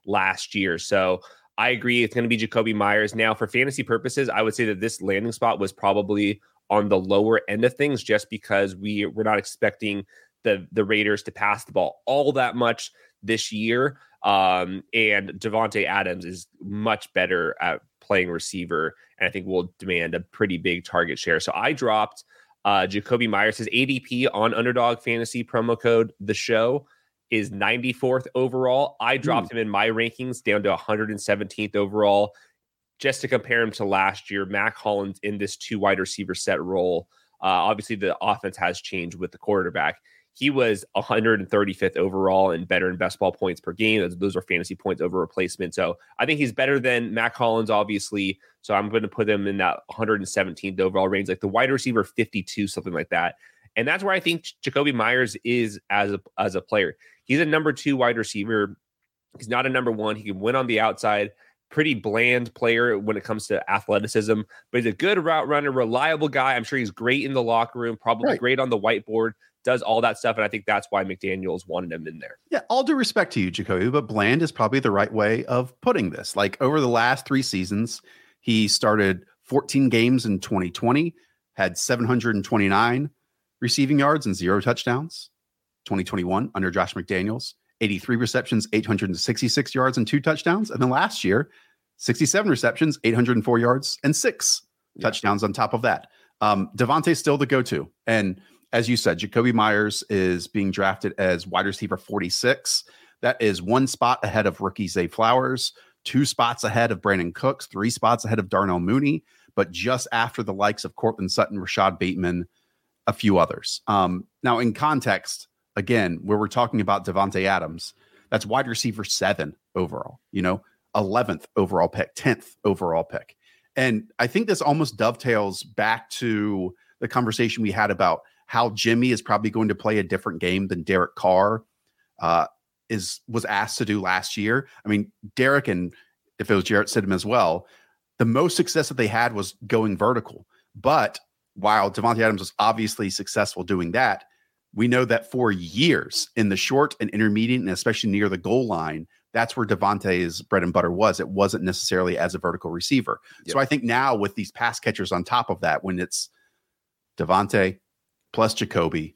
last year. So I agree. It's going to be Jakobi Meyers. Now, for fantasy purposes, I would say that this landing spot was probably on the lower end of things just because we we're not expecting the, the Raiders to pass the ball all that much this year. Um, and Davante Adams is much better at playing receiver, and I think will demand a pretty big target share. So I dropped uh, Jakobi Meyers. His A D P on Underdog Fantasy promo code The Show is ninety-fourth overall. I dropped hmm. him in my rankings down to one hundred seventeenth overall, just to compare him to last year. Mac Hollins in this two wide receiver set role. Uh, obviously, the offense has changed with the quarterback. He was one hundred thirty-fifth overall and better in best ball points per game. Those, those are fantasy points over replacement. So I think he's better than Mac Hollins, obviously. So I'm going to put him in that one hundred seventeenth overall range, like the wide receiver fifty-two, something like that. And that's where I think Jakobi Meyers is as a, as a player. He's a number two wide receiver. He's not a number one. He can win on the outside. Pretty bland player when it comes to athleticism, but he's a good route runner, reliable guy. I'm sure he's great in the locker room, probably right. great on the whiteboard, does all that stuff. And I think that's why McDaniels wanted him in there. Yeah, all due respect to you, Jakobi, but bland is probably the right way of putting this. Like over the last three seasons, he started fourteen games in twenty twenty, had seven hundred twenty-nine receiving yards and zero touchdowns. twenty twenty-one under Josh McDaniels, eighty-three receptions, eight hundred sixty-six yards and two touchdowns. And then last year, sixty-seven receptions, eight hundred four yards and six yeah. touchdowns on top of that. Um, Davante's still the go-to. And as you said, Jakobi Meyers is being drafted as wide receiver forty-six. That is one spot ahead of rookie Zay Flowers, two spots ahead of Brandon Cooks, three spots ahead of Darnell Mooney, but just after the likes of Cortland Sutton, Rashad Bateman, a few others. Um, now, in context, again, where we're talking about Davante Adams, that's wide receiver seven overall, you know, eleventh overall pick, tenth overall pick. And I think this almost dovetails back to the conversation we had about how Jimmy is probably going to play a different game than Derek Carr uh, is was asked to do last year. I mean, Derek, and if it was Jarrett Stidham as well, the most success that they had was going vertical. But while Davante Adams was obviously successful doing that, we know that for years in the short and intermediate, and especially near the goal line, that's where Davante's bread and butter was. It wasn't necessarily as a vertical receiver. Yep. So I think now with these pass catchers on top of that, when it's Davante plus Jakobi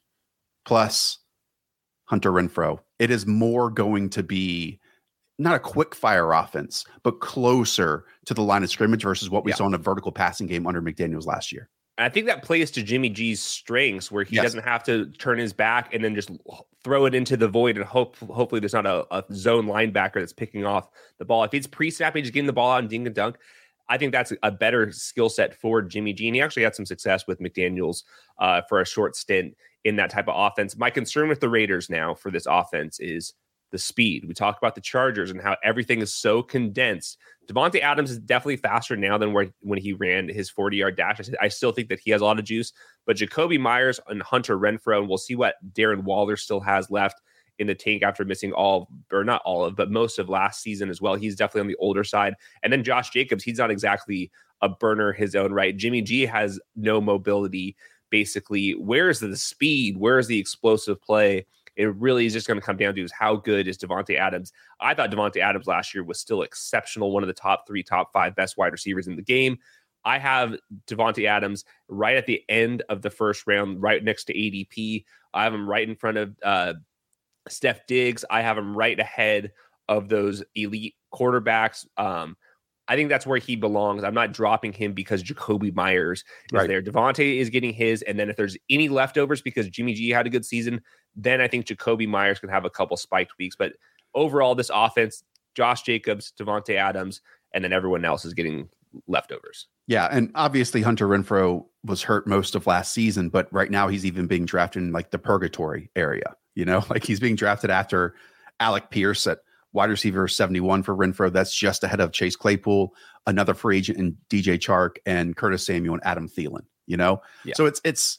plus Hunter Renfrow, it is more going to be not a quick fire offense, but closer to the line of scrimmage versus what we yeah. saw in a vertical passing game under McDaniels last year. I think that plays to Jimmy G's strengths, where he yes. doesn't have to turn his back and then just throw it into the void and hope. Hopefully, there's not a, a zone linebacker that's picking off the ball. If he's pre-snapping, just getting the ball out and dink and dunk, I think that's a better skill set for Jimmy G. And he actually had some success with McDaniels uh, for a short stint in that type of offense. My concern with the Raiders now for this offense is the speed. We talk about the Chargers and how everything is so condensed. Davante Adams is definitely faster now than where, when he ran his forty-yard dash. I, I still think that he has a lot of juice, but Jakobi Meyers and Hunter Renfrow, and we'll see what Darren Waller still has left in the tank after missing all, or not all of, but most of last season as well. He's definitely on the older side. And then Josh Jacobs, he's not exactly a burner his own right. Jimmy G has no mobility, basically. Where's the speed? Where's the explosive play? It really is just going to come down to is how good is Davante Adams. I thought Davante Adams last year was still exceptional, one of the top three, top five best wide receivers in the game. I have Davante Adams right at the end of the first round, right next to A D P. I have him right in front of uh, Steph Diggs. I have him right ahead of those elite quarterbacks. Um, I think that's where he belongs. I'm not dropping him because Jakobi Meyers is right there. Davante is getting his. And then if there's any leftovers because Jimmy G had a good season, then I think Jakobi Meyers can have a couple spiked weeks. But overall, this offense, Josh Jacobs, Davante Adams, and then everyone else is getting leftovers. Yeah, and obviously Hunter Renfrow was hurt most of last season, but right now he's even being drafted in like the purgatory area. You know, like he's being drafted after Alec Pierce at wide receiver seventy-one for Renfrow. That's just ahead of Chase Claypool, another free agent in D J Chark, and Curtis Samuel and Adam Thielen, you know? Yeah. So it's, it's,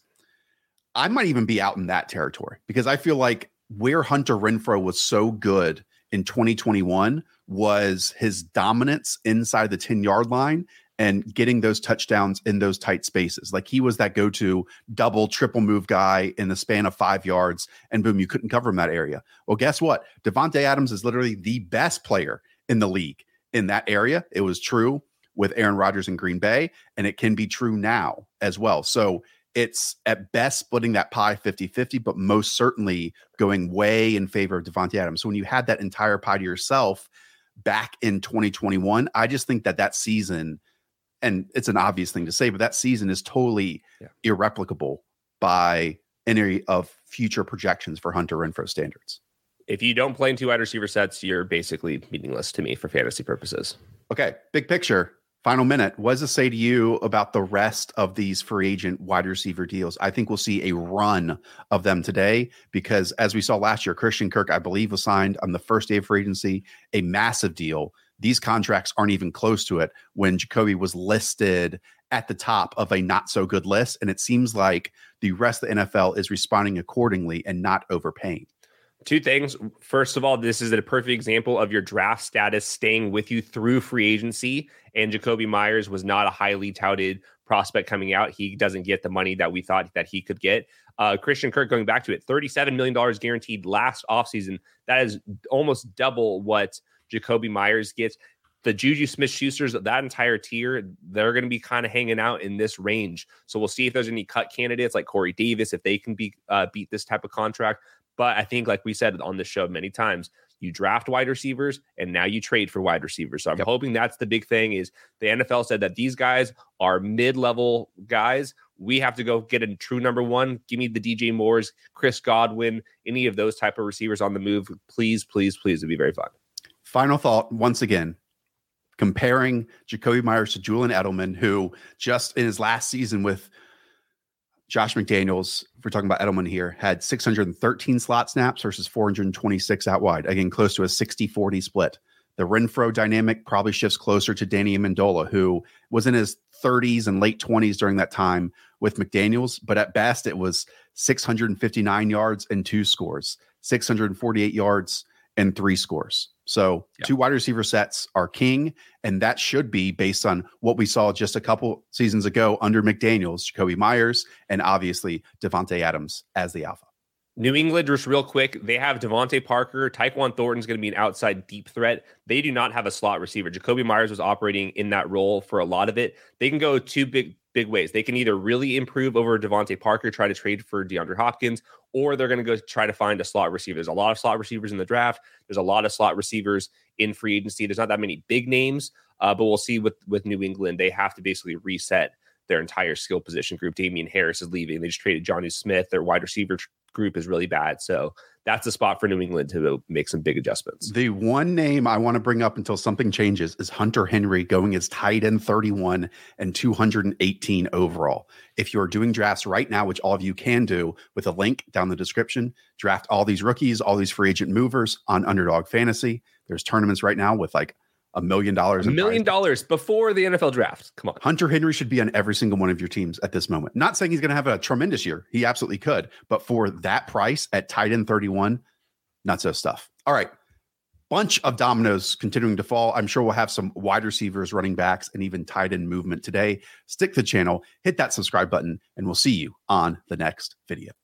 I might even be out in that territory because I feel like where Hunter Renfrow was so good in twenty twenty-one was his dominance inside the ten yard line and getting those touchdowns in those tight spaces. Like he was that go-to double, triple move guy in the span of five yards, and boom, you couldn't cover him that area. Well, guess what? Davante Adams is literally the best player in the league in that area. It was true with Aaron Rodgers in Green Bay, and it can be true now as well. So it's at best splitting that pie fifty-fifty, but most certainly going way in favor of Davante Adams. So when you had that entire pie to yourself back in twenty twenty-one, I just think that that season, and it's an obvious thing to say, but that season is totally yeah. irreplicable by any of future projections for Hunter Renfrow standards. If you don't play in two wide receiver sets, you're basically meaningless to me for fantasy purposes. Okay, big picture. Final minute. What does it say to you about the rest of these free agent wide receiver deals? I think we'll see a run of them today because, as we saw last year, Christian Kirk, I believe, was signed on the first day of free agency, a massive deal. These contracts aren't even close to it when Jacoby was listed at the top of a not so good list. And it seems like the rest of the N F L is responding accordingly and not overpaying. Two things. First of all, this is a perfect example of your draft status staying with you through free agency. And Jacoby Myers was not a highly touted prospect coming out. He doesn't get the money that we thought that he could get. Uh, Christian Kirk, going back to it, thirty-seven million dollars guaranteed last offseason. That is almost double what Jacoby Myers gets. The Juju Smith-Schusters, that entire tier, they're going to be kind of hanging out in this range. So we'll see if there's any cut candidates like Corey Davis, if they can be uh, beat this type of contract. But I think, like we said on the show many times, you draft wide receivers and now you trade for wide receivers. So I'm yep. hoping that's the big thing is the N F L said that these guys are mid-level guys. We have to go get a true number one. Give me the D J Moores, Chris Godwin, any of those type of receivers on the move. Please, please, please. It'd be very fun. Final thought, once again, comparing Jacoby Myers to Julian Edelman, who just in his last season with Josh McDaniels, if we're talking about Edelman here, had six hundred thirteen slot snaps versus four hundred twenty-six out wide. Again, close to a sixty forty split. The Renfrow dynamic probably shifts closer to Danny Amendola, who was in his thirties and late twenties during that time with McDaniels. But at best, it was six hundred fifty-nine yards and two scores, six hundred forty-eight yards and three scores. So yeah. two wide receiver sets are king, and that should be based on what we saw just a couple seasons ago under McDaniels, Jacoby Myers, and obviously Davante Adams as the alpha. New England, just real quick, they have Devontae Parker. Tyquan Thornton's going to be an outside deep threat. They do not have a slot receiver. Jacoby Myers was operating in that role for a lot of it. They can go two big big ways. They can either really improve over Devontae Parker, try to trade for DeAndre Hopkins, or they're going to go try to find a slot receiver. There's a lot of slot receivers in the draft. There's a lot of slot receivers in free agency. There's not that many big names, uh, but we'll see with, with New England. They have to basically reset their entire skill position group. Damian Harris is leaving. They just traded Jonnu Smith. Their wide receiver tr- group is really bad. So that's a spot for New England to make some big adjustments. The one name I want to bring up until something changes is Hunter Henry going as tight end thirty-one and two hundred eighteen overall. If you're doing drafts right now, which all of you can do with a link down in the description, draft all these rookies, all these free agent movers on Underdog Fantasy. There's tournaments right now with like a million dollars. A million dollars before the N F L draft. Come on. Hunter Henry should be on every single one of your teams at this moment. Not saying he's going to have a tremendous year. He absolutely could. But for that price at tight end thirty-one, not so stuff. All right. Bunch of dominoes continuing to fall. I'm sure we'll have some wide receivers, running backs, and even tight end movement today. Stick to the channel, hit that subscribe button, and we'll see you on the next video.